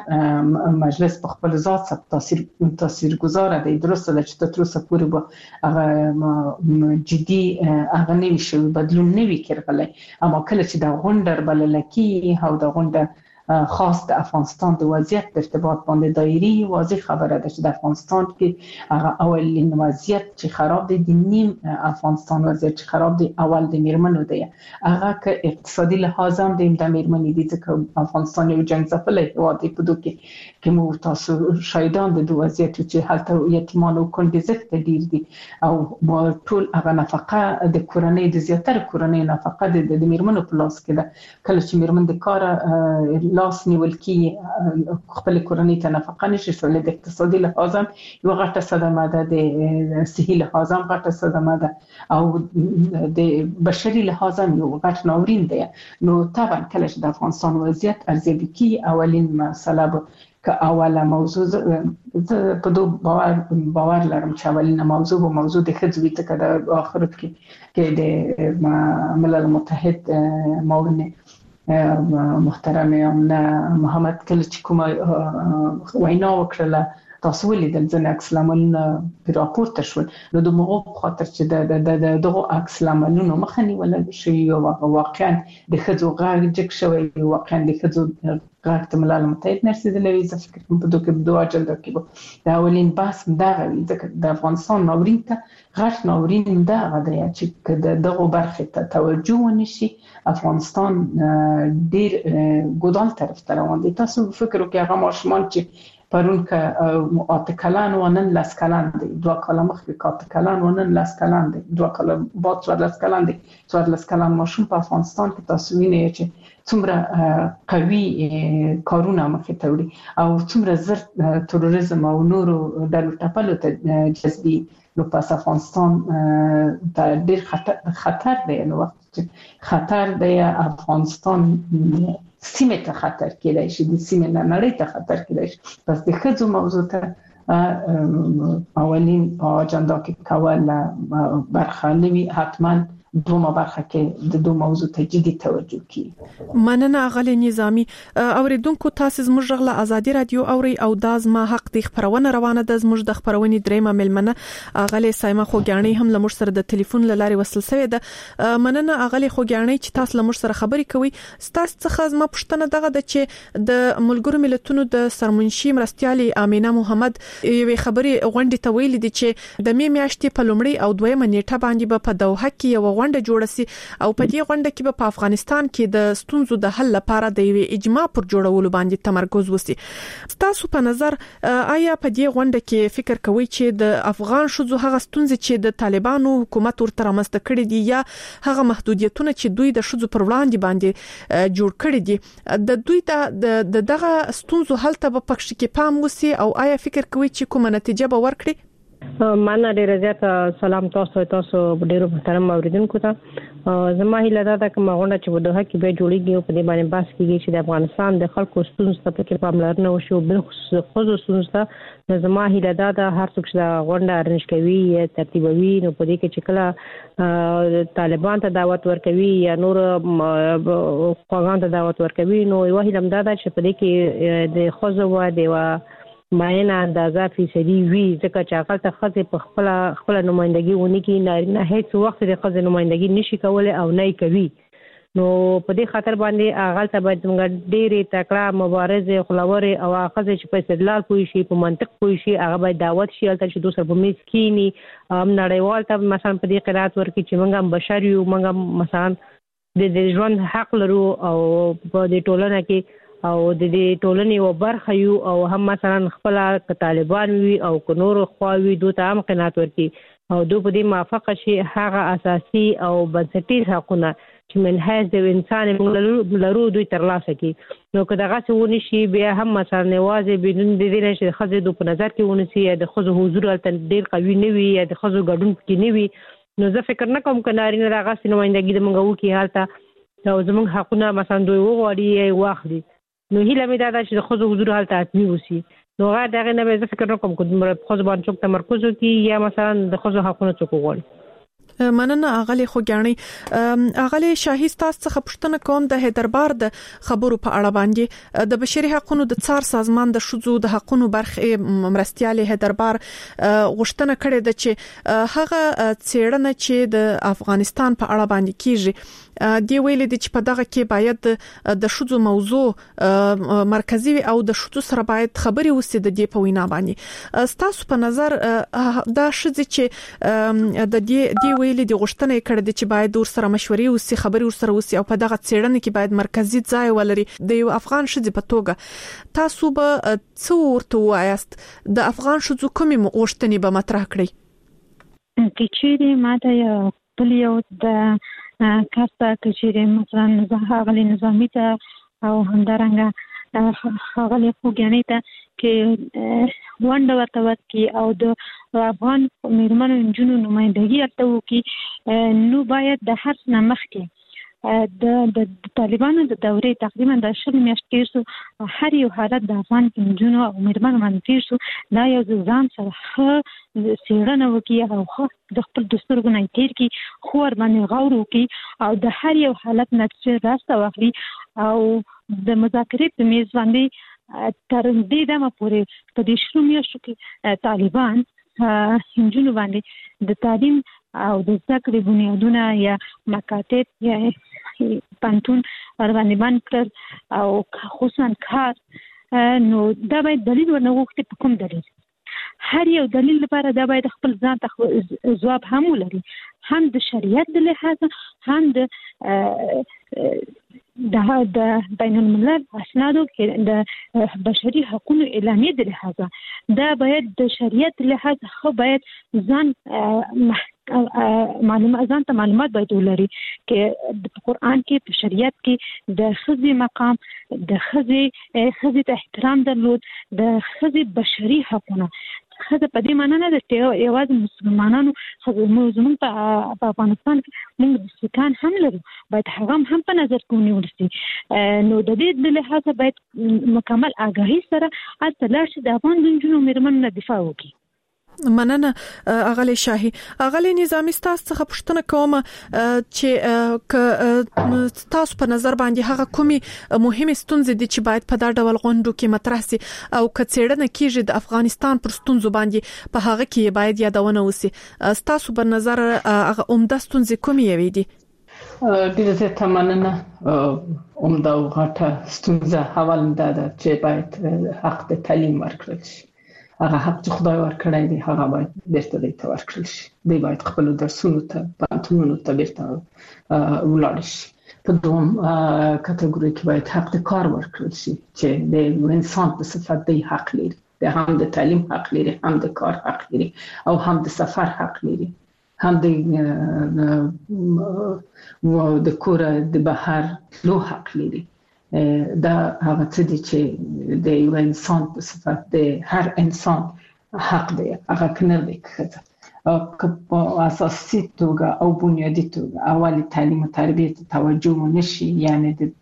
هر مجلس په خپل ذات سره تاثیر تاثیرگذار دی درسته ده چې تر اوسه پورې به هغه جدي هغه نوي شي بدلون نوي کړغلی اما کله چې د غونډه بللکی او د غونډه خاص د افغانستان د وضعیت په ارتباط باندې دایري واضح خبره ده چې د افغانستان کې هغه اولین وضعیت چې خراب دي د نیم افغانستان وضعیت چې خراب دي اول د میرمنو دی هغه که اقتصادي لحاظ هم د میرمنې دي چې افغانستان یو جنگ ځپلې وادي په دوه کې کې مو تاسو شاهدان د وضعیت چې هلته یتیمان او کندزت ډیر دي او ټول هغه نفقه د کورنۍ د زیاتره کورنۍ نفقه د میرمنو په لاس کې ده کله چې میرمن د کار لاس نیول کی خپل کورنۍ ته نفقه نشي سولې د اقتصادي لحاظ هم یو غټه صدمه ده د صحي لحاظ هم غټه صدمه ده او د بشري لحاظ هم یو غټ ناورین دی نو طبعا کله چې د افغانستان وضعیت ارزیابي کی اولین مسله به که اوله موضوع په دو باور باور لرم چې اولین موضوع به موضوع د ښځو وي ځکه د آخرت کې کې د ملل متحد معاون محترم امنه محمد کله چې کومه وینا وکړه تاسو ولیدل ځنه عکس العملونه په راپورته شول نو د مغو په خاطر چې د دغه عکس العملونو مخه نیول شوی او واقعا د ښځو غږ جګ شوی واقعا د ښځو غږ ته ملل متحد نرسیدلی زه فکر کوم په دوه کې دوه اجنډا کې د اولین بحث دغه ځکه د افغانستان ناورین ته غټ ناورین دغه دی چې دغه برخه ته توجه ونشي افغانستان ډیر ګودال طرف ته روان دي تاسو فکر وکړئ هغه ماشومان چې پرون که آت کلان و نن لس کلان دی دو کاله مخکې کات کلان و نن لس کلان دی دو کاله بعد څوار لس کلان دی څوار لس کلان ماشوم په افغانستان کې تاسو وینئ چې څومره قوي کارونه مخې ته وړي او څومره زر تروریزم او نورو ډلو ټپلو ته جذبي نو پس افغانستان ته ډیر خطر خطر دی نو وخت چې خطر دی افغانستان سیمه ته خطر کېدای شي د سیمه نه نړۍ ته خطر کېدای شي پس د ښځو موضوع ته اولین اجنډا کې کول برخه نوي حتما دومره برخه کې د دوه موضوع ته جدي توجه کړي مننه غلي نظامی اوریدونکو تاسو زموږ غلا ازادي رادیو اوري او داز ما حق د خبرونه روانه د زموږ د خبرونې دریمه ملمنه غلي سایمه خوګانی هم لمر سره د ټلیفون لاري وصل شوی ده مننه غلي خوګانی چې تاسو لمر سره خبري کوي تاسو څخه زما پښتنه دغه د چې د ملګرو ملتونو د سرمنشي مرستيالي امینه محمد یوې خبري غونډې ته ویل دي چې د می میاشتې په لومړی او دویمه نیټه باندې په دوحه کې یو غونډه جوړه سي او په دې غونډه کې په افغانستان کې د ستونزو د حل لپاره د یو اجماع پر جوړولو باندې تمرکز وسی تاسو په نظر آیا په دې غونډه کې فکر کوئ چې د افغان شوزو هغه ستونزې چې د طالبانو حکومت ورته رامنځته کړې دي یا هغه محدودیتونه چې دوی د شوزو پر وړاندې باندې جوړ کړي دي د دوی د دغه ستونزو حل ته په پښ کې پام وسی او آیا فکر کوئ چې کومه نتیجه به ورکړي مننه ډیره زیاته. سلام تاسو تاسو ډیرو محترم اوریدونکو ته. زما هیله ده چې مغونډه چې په دوحه کې به جوړیږي او په دې باندې بحث کیږي چې د افغانستان د خلکو ستونزو ته پکې پاملرنه وشي او بل خصوص خصوص ستونزو ته. زما هیله ده هر څوک چې غونډه ارنج کوي یا ترتیبوي نو په دې کې چې کله طالبان ته دعوت ورکوي یا نور خواغان ته دعوت ورکوي نو یو هیله ده چې په دې کې د خوځو و د ماینه اندازه فیصدي وي ځکه چې هغه ته خځه په خپل خپل نمائندګي ونی کې نه هیڅ وخت د خځه نمائندګي نشي کولای او نه کوي. نو په دې خاطر باندې هغه ته باید موږ ډېری تکړه مبارزه خلور او خځه چې په استدلال پوي شي په منطق پوي شي هغه باید دعوت شي تل چې دوسر په میز کینی ام نړیوال ته مثلا په دې قرات ورکړي چې موږ هم بشر یو موږ مثلا د ژوند حق لرو او په دې ټولنه کې او د دې ټولنې و برخه یو او هم مثلا خپل طالبان وي او کو نور خواوي دوی ته هم قناعت ورکړي او دوی په دې موافقه شي هغه اساسي او بنسټیز حقونه چې من حیث د انسان موږ لرو دوی ترلاسه کړي. نو که دغه څه ونی شي بیا هم مثلا نوازې بدون د دې نشي خځې دوی په نظر کې ونی سي یا د خځو حضور تل ډیر قوي نه وي یا د خځو ګډون کې نه وي. نو زه فکر نه کوم چې نارینه راغی نمائندګي د موږ وکي حالت او زموږ حقونه مثلا دوی وغواړي واخلي. نو هیله مې دا ده چې د خځو حضور حالت حتمي وسی. نو هغه دغه نه به زه فکر نه کوم چې خځو باندې څوک تمرکز وکړي یا مثلا د خځو حقونه څوک وغواړي. مننه اغلی خوګانی. اغلی شاهي تاسو څخه پوښتنه کوم د هیدربار د خبرو په اړه باندې د بشري حقوقو د څار سازمان د شذو د حقوقو برخه مرستيال هیدربار غوښتنه کړې ده چې هغه څېړنه چې د افغانستان په اړه باندې کیږي دی ویل دي چې په دغه کې باید د شذو موضوع مرکزی او د شذو سره باید خبري وسي د دې په وینا باندې. تاسو په نظر دا شذ چې د دې دی ویل دي غوښتنه کړې چې باید ور سره مشورې وسي خبري ور سره وسي او په دغه څېړنه کې باید مرکزی ځای ولري د یو افغان شذ په توګه تاسو به څو ورته وایست د افغان شذو کومې غوښتنې به مطرح کړئ؟ کچېره ماته یو بل یو د کارته کچېره مثلا هغه نظامی ته او همدارنګه هغه خوګانی ته کې وانډ ورته ورکی او د افغان میرمنو انجونو نمائندګي ارته وکي نو باید د هر څه مخکې د د طالبانو د دورې تقریبا د شل میاشتې سو هر یو حالت د افغان انجونو او میرمنو باندې تیر سو دا یو ځان سره ښه څېړنه وکي او ښه د خپل دستور غنۍ تیر کی خو ور باندې غور وکي او د هر یو حالت نتیجه راسته واخلي او د مذاکرې په میز باندې تر دې دمه پورې په دې شروع میاشتو کې طالبان انجونو باندې د تعلیم او د زده کړې بنیادونه یا مکاتب یا پانتون ور باندې باندې کړ او خصوصا کار نو دا باید دلیل ورنه وخت په کوم دلیل هر یو دلیل لپاره دا باید خپل ځان ته ځواب هم ولري هم د شریعت د لحاظه هم د د د بین الملل اسنادو کې د بشري حقوقو اعلامیه د لحاظه دا باید د شریعت لحاظه خو باید ځان معلومات ځان ته معلومات باید ولري چې د قرآن کې په شریعت کې د خزي مقام د خزي خزي ته احترام درلود د خزي بشري حقوقونه خزه په دې معنی نه ده چې یوازې مسلمانانو زموږ په افغانستان کې موږ د سکان هم لرو باید هغه هم په نظر کې ونیول شي نو د دې د لحاظه باید مکمل آگاهی سره اصلاً د افغان جنونو میرمنو نه دفاع وکړي. مننه اغلی شاهي. اغلی نظامی تاسو څخه پوښتنه کوم چې تاسو په نظر باندې هغه کومي مهمه ستونزې دي چې باید په دا ډول غونډو کې مطرح سي او کڅېړنه کیږي د افغانستان پر ستونزو باندې په هغه کې باید یادونه وسی. تاسو په نظر هغه عمده ستونزې کومې وي دي؟ ډیره زیاته مننه. عمده او غټه ستونزه اول دا ده چې باید حق د تعلیم ورکړل شي. هغه حق چې خدای ورکړی دی هغه باید بیرته دی ته ورکړل شي. دی باید خپل درسونو ته پانتونونو ته بیرته ولاړ شي. په دوم کټګوري کې باید حق د کار ورکړل شي چې د انسان په صفت دی حق لري. د هم د تعلیم حق لري هم د کار حق لري او هم د سفر حق لري هم د د کور د بهر لو حق لري. دا هغه څه دي چې د یو انسان په صفت د هر انسان حق دی هغه کنه دی خزه که په اساسي توګه او بنیادی توګه اولی تعلیم او تربیه ته توجه ونشي یعنی د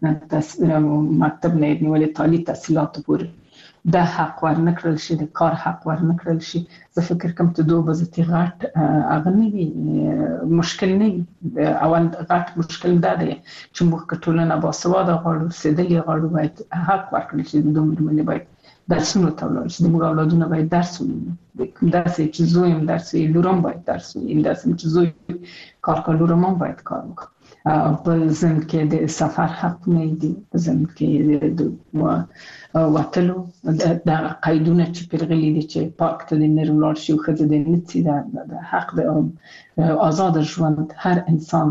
مکتب نه نیولې تعلیمي تحصیلات پورې د حق ورنکړل شي د کار حق ورنکړل شي زه فکر کوم ته دوه بزتي غټ هغه نه وي مشکل نه وي اول غټ مشکل دا دی چې موږ ټولنه باسواده غواړو سیدلی غواړو باید حق ورکړل شي د دوه ملي باید درسونه ته ولاړ شي د موږ اولادونه باید درس ووایي داسې چې زویم درس وي لورم باید درس ووایي داسې چې زوی کار کوي لورم هم باید کار وکړي په ځین کې د سفر حق نه دی په ځین کې د وټلو د قیدونه چې پرغلي دي چې پاک ته د نر ولاړ شي خو د نتي د حق د آزاد ژوند هر انسان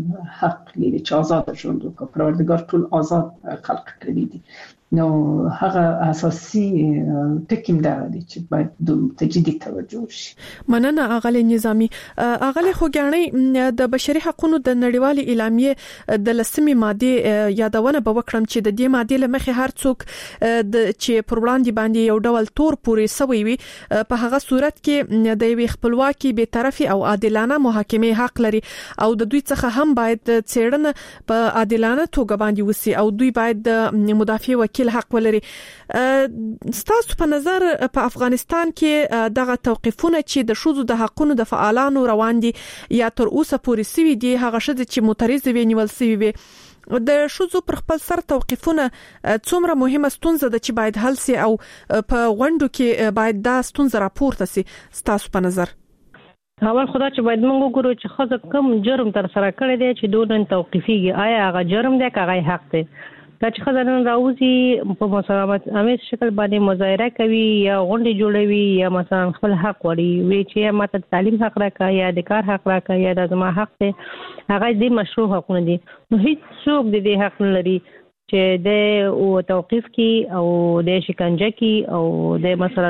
حق لري چې آزاد ژوند وکړي پروردګار ټول آزاد خلق کړی دي نو هغه اساسي ټکیم دا دی چې باید د تجدید توجه شي. مننه اغلی نظامی. اغلی خوګانی د بشري حقوقو د نړیوال اعلامیه د لسمې ماده یادونه به وکړم چې د دې ماده لمخې هر څوک چې پر وړاندې باندې یو ډول تور پوري سوی وي په هغه صورت کې د یو خپلواکي به طرفي او عادلانه محاکمه حق لري او د دوی څخه هم باید څېړنه په عادلانه توګه باندې وسی او دوی باید د مدافع وکیل حق ولري. ستاسو په نظر په افغانستان کې دغه توقيفونه چې د شوزو د حقونو د فعالانو روان دي یا تر اوسه پورې سوي دي هغه شته چې معترض وي نیول سوي وي د شوزو پر خپل سر توقيفونه څومره مهمه ستونزه ده چې باید حل سي او په غونډو کې باید دا ستونزه راپورته سي ستاسو په نظر؟ اول خدا چې باید موږ وګورو چې خزه کوم جرم تر سره کړی دی چې دون توقيفي آیا هغه جرم دی که هغه حق دی دا چې خزانه راوځي په مسالمت امیز شکل باندې مظاهره کوي یا غونډې جوړوي یا مثلا خپل حق وړي وی چې ماته تعلیم حق راکا یا د کار حق راکا یا د زما حق دی هغه د مشروع حقونه دي نو هیڅ څوک د دې حق نه لري چې د او توقيف کی او د شکنجه کی او د مثلا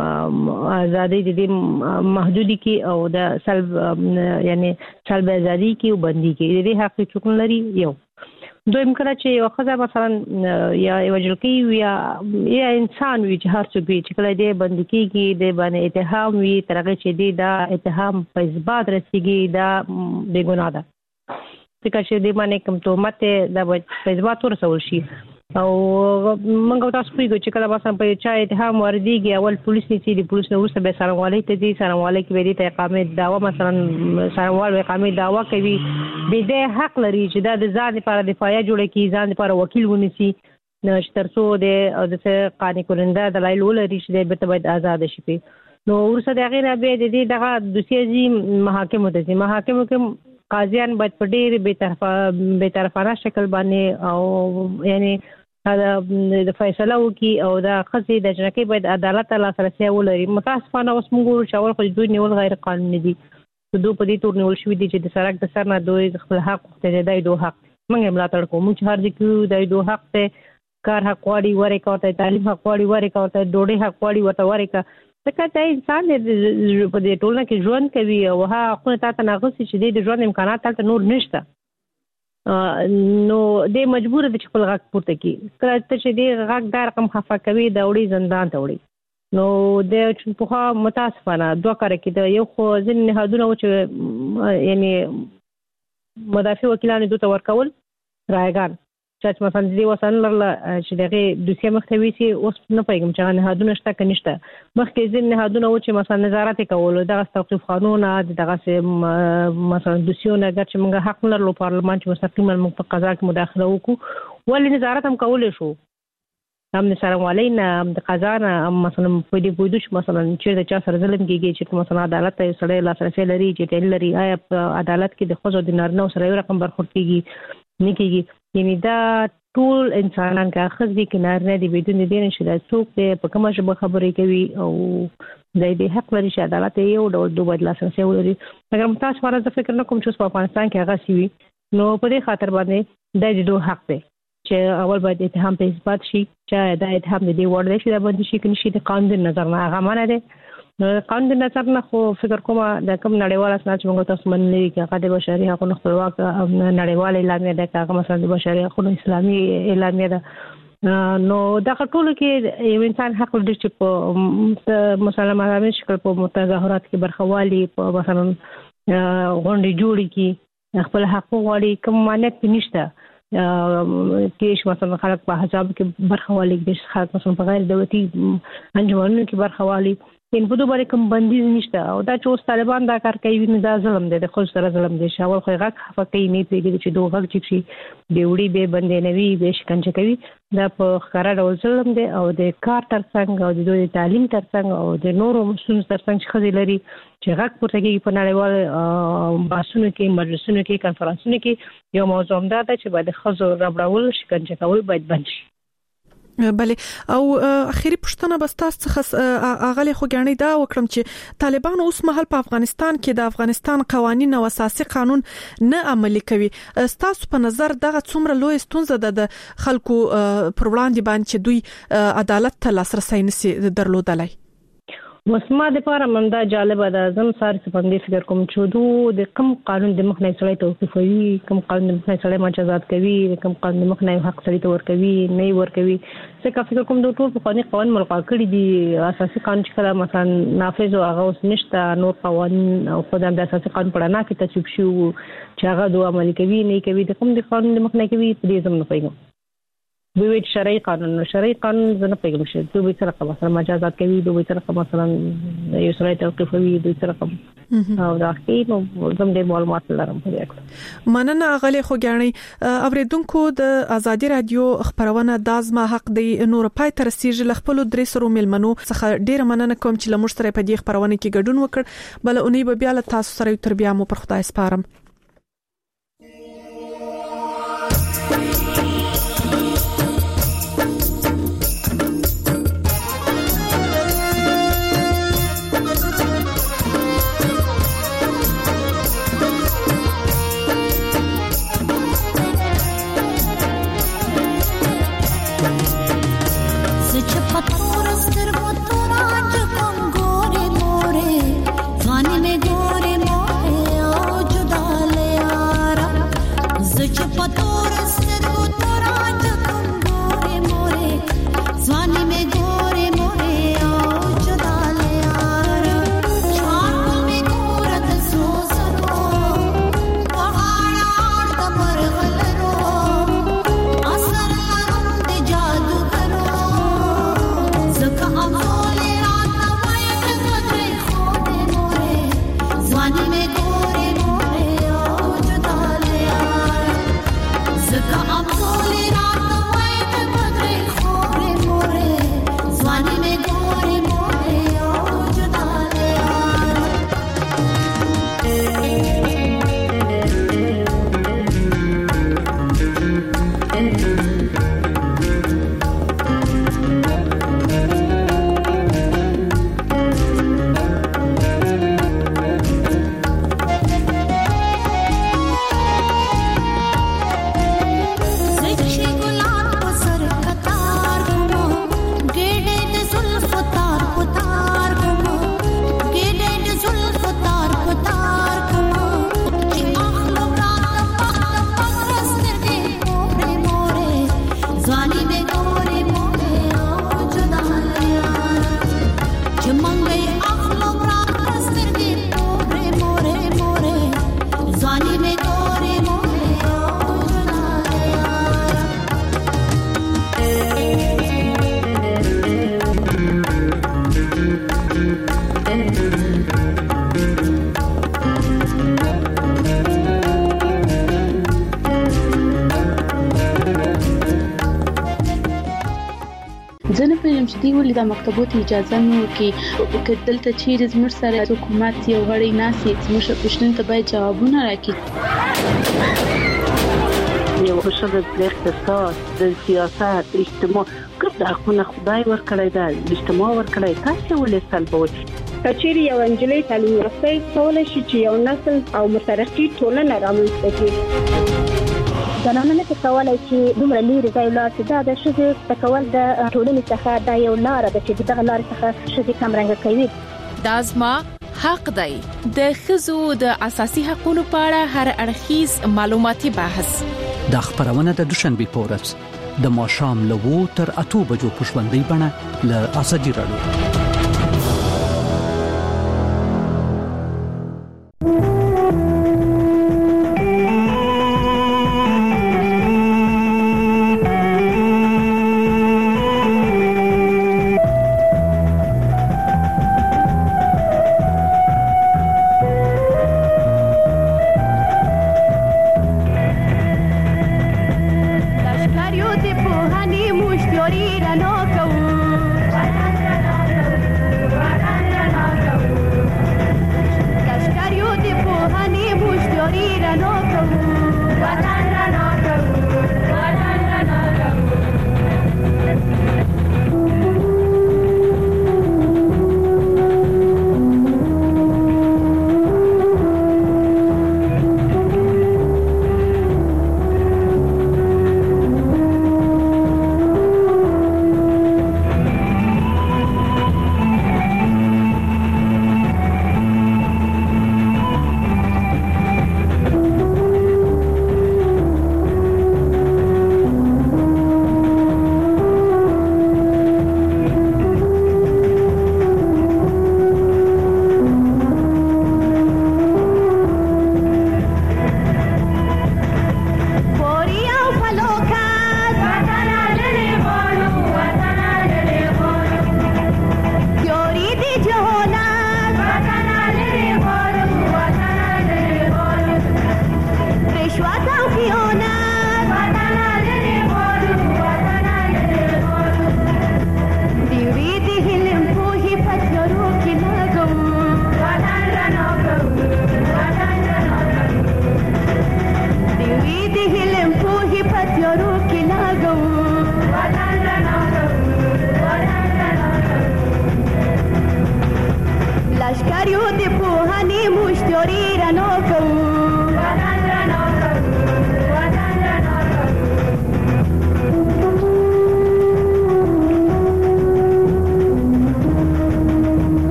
ازادي د محدودي کی او د سلب یعنی سلب ازادي کی او بندي کی د دې حق څوک نه لري یو دویم کله چې یو خزه مثلا یا یو جلکی یا یا انسان وي چې هر څوک وي چې کله دې بندي کیږي د باندې اتهام وي ترغه چې دې دا اتهام په اثبات رسیږي دا بے ګناه ده ځکه چې دې باندې کوم تهمت د په اثبات ورسول شي او موږ تاسو پیګو چې کله مثلا په چا اتهام وردیږي اول پولیس نیسي د پولیس نو ورسره به سرموالي ته دي سرموالي کې به دې ته اقامت داوا مثلا سرموال اقامت داوا کوي به دې حق لري چې دا د ځان لپاره دفاعي جوړه کی ځان لپاره وکیل ونیسي نو ترڅو د د قانوني کولنده دلایل ولري چې به باید آزاد شي نو ورسره د غیر به د دې دغه د سیاسي محاکمو ته محاکمو کې قاضیان باید په ډېر به طرفه به طرفانه شکل باندې او یعنی د فیصله وکي او د خصي د جنکي باید عدالت ته لاسرسي ولري متاسفانه اوس موږ شاول خو دوی نیول غیر قانوني دي دوی په دې تور نیول شوی دي چې د سرک د سر نه دوی خپل حق ته دی دوه حق موږ ملاتړ کوو موږ هر ځکه د دوه حق ته کار حق واړي وره کوته تعلیم حق واړي وره کوته ډوډۍ حق واړي وته وره کا ځکه چې انسان په دې ټولنه کې ژوند کوي او هغه خو ته ناغوسي چې د ژوند امکانات تل نور نشته نو د مجبور دي چې خپل غږ پورته کړي کله چې د غږ د رقم خفه کوي د وړي زندان ته وړي نو د په خوا متاسفانه دوه کار کې د یو خو ځین نهادونه و چې یعنی مدافع وکیلانو دوی ته ورکول رایګان چې مثلا د دې وسن لرله چې دغه دوسیه مختوي سي اوس نه پېږم چې نهادونه شته کني شته مخکې ځین نهادونه و چې مثلا نظارت کول دغه توقيف قانون دغه مثلا دوسیونه چې موږ حق لرلو پارلمان چې مستقیما موږ په قضا کې مداخله وکړو ولې نظارت هم کولای شو هم د سرموالي نه هم د قضا نه مثلا په دې بودش مثلا چې د چا سره ظلم کیږي چې مثلا عدالت ته سړی لاسرسي لري چې تل لري آیا په عدالت کې د خزو د نارنه سره یو رقم برخورد کیږي نه کیږي یعنی دا ټول انسانان که خزي کنار نه دي بدون دې نشي د څوک په کومه ژبه خبرې کوي او د دې حق لري چې عدالت یو ډول دوه بدلا سره ولري اگر تاسو فرض فکر نه کوم چې په افغانستان کې هغه سی نو په دې خاطر باندې د دې دوه حق دی چې اول باید اتهام په اثبات شي چې دا اتهام دې وړ دی چې دا باندې شي کني شي د قانون نظر نه هغه معنی دی نو قانون نظر نه خو فکر کوم د کوم نړیوال اسناد چې موږ تاسو منلي کې هغه د بشري حقوقو خپلواک نړیوال اعلامیه ده هغه مثلا د بشري حقوقو اسلامي اعلامیه ده نو دا ټول کې یو انسان حق لري چې په مسلمانانو شکل په متظاهرات کې برخوالي په مثلا غونډې جوړې کې خپل حق غواړي کوم مانیت نشته کې مثلا خلک په حساب کې برخوالي کې خلک مثلا په غیر دولتي انجمنونو کې برخوالي ان په دوه باندې کوم بندیز نشته او دا چې اوس طالبان دا کار کوي نو دا ظلم دی د خو سره ظلم دی شاول خو غږ خفقې نه پیږي چې دوه غږ چې شي دی وړي به بندې نه وي به شکنجه کوي دا په خره ډول ظلم دی او د کار ترڅنګ او د دوی تعلیم ترڅنګ او د نورو مسؤل ترڅنګ چې خزي لري چې غږ پورته کوي په نړیوال باسونو کې مجلسونو کې کانفرنسونو کې یو موضوع ده چې باید خزو ربړول شکنجه کول باید بند شي. بله او اخیری پښتنه بس تاسو څخه اغلی خو غاڼې دا وکړم چې طالبان اوس مهال په افغانستان کې د افغانستان قوانين او اساسي قانون نه عملي کوي. تاسو په نظر دغه څومره لوی ستونزه ده د خلکو پر وړاندې باندې چې دوی عدالت ته لاسرسي نشي درلودلای؟ وسما د پاره مندا جالب ده زم ساري سپندې فکر کوم چې دوه د کم قانون د مخ نه سړی توقيفوي کم قانون د مخ نه سړی مجازات کوي کم قانون د مخ نه حق سړی ته ور کوي نه ور کوي څه کا فکر کوم دوه ټول په قانون قوانين ملغا کړی دي اساسي قانون چې کله مثلا نافذ او هغه اوس نشته نور قوانين او خدام د اساسي قانون په اړه نه کې تصویب شو چې هغه دوه عملي کوي نه کوي د کوم د قانون د مخ نه کوي په دې زم نه پیګم دوی شرعي قانون شرعي قانون زنه پیګم شه دوی سره کوم مثلا مجازات کوي دوی سره مثلا یو سره توقيفوي دوی سره کوم او دا کې نو زم د معلومات لرم په دې مننه غلي خو غاڼي اوریدونکو د ازادي رادیو خبرونه دازما حق دی نور پای تر سیج خپل درې سرو ملمنو څخه ډیر مننه کوم چې لمر سره په دې خبرونه کې ګډون وکړ بل اونۍ به بیا له تاسو سره تر بیا مو پر خدای سپارم. دی ولې د مکتبونو اجازه نه ورکړي چې دلته چیرې زموږ سره حکومت یو غړي ناسي زموږ پښتون ته باید جوابونه راکړي. یو شغل د اقتصاد د سیاست اجتماع کوم د حقوقو خدای ورکړی دا اجتماع ورکړی تاسو ولې سلبوي کچېری یو انجلۍ تعلیم یافته کولای شي چې یو نسل او مترقي ټولنه رامنځته کړي. زنانه نه کولای شي دومره لري ځای لا چې دا د شذ تکول د ټولنې څخه دا یو لار ده چې دغه لار څخه شذ کم رنګ کوي. دازما حق دی د خزو د اساسي حقوقو په اړه هر اړخیز معلوماتي بحث د خبرونه د دوشنبه په ورځ د ماښام له اوو تر اتو بجو په ژوندۍ بڼه له ازادي راډیو.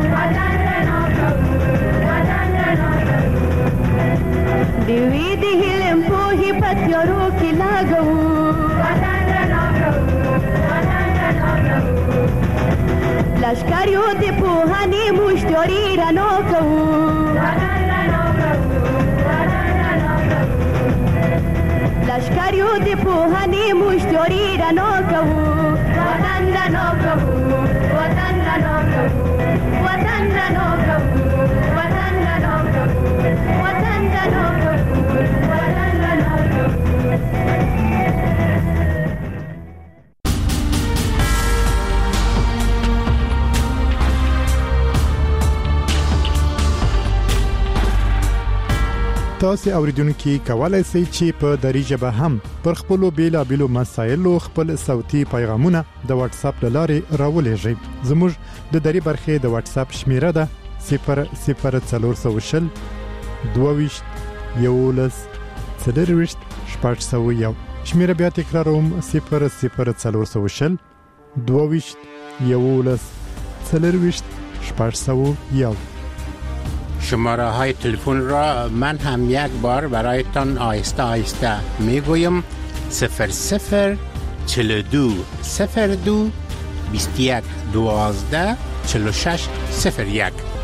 Divide پتیارو کی لاگو وطن را ناگو وطن را ناگو لشکریو دی پوهانی مشتری را ناگو وطن را ناگو وطن را ناگو لشکریو دی پوهانی مشتری را ناگو وطن را ناگو وطن را ناگو وطن را ناگو وطن را ناگو وطن را ناگو وطن را ناگو تاسو اوریدونکو کولای شئ چې په دری ژبه هم پر خپل بیلا بیلو مسایلو خپل صوتي پیغامونه د واتس اپ لارې راولېږئ. زموږ د دری برخې د واتس اپ شمیره ده صفر صفر څلور سوه شل دوه یولس څلور شپږ سوه یو. شمیره بیا تکراروم صفر صفر څلور سوه شل دوه یولس څلور شپږ سوه یو. شماره های تلفن را من هم یک بار برایتان آهسته آهسته میگویم صفر صفر چل دو صفر دو بیست یک دوازده چل و شش صفر یک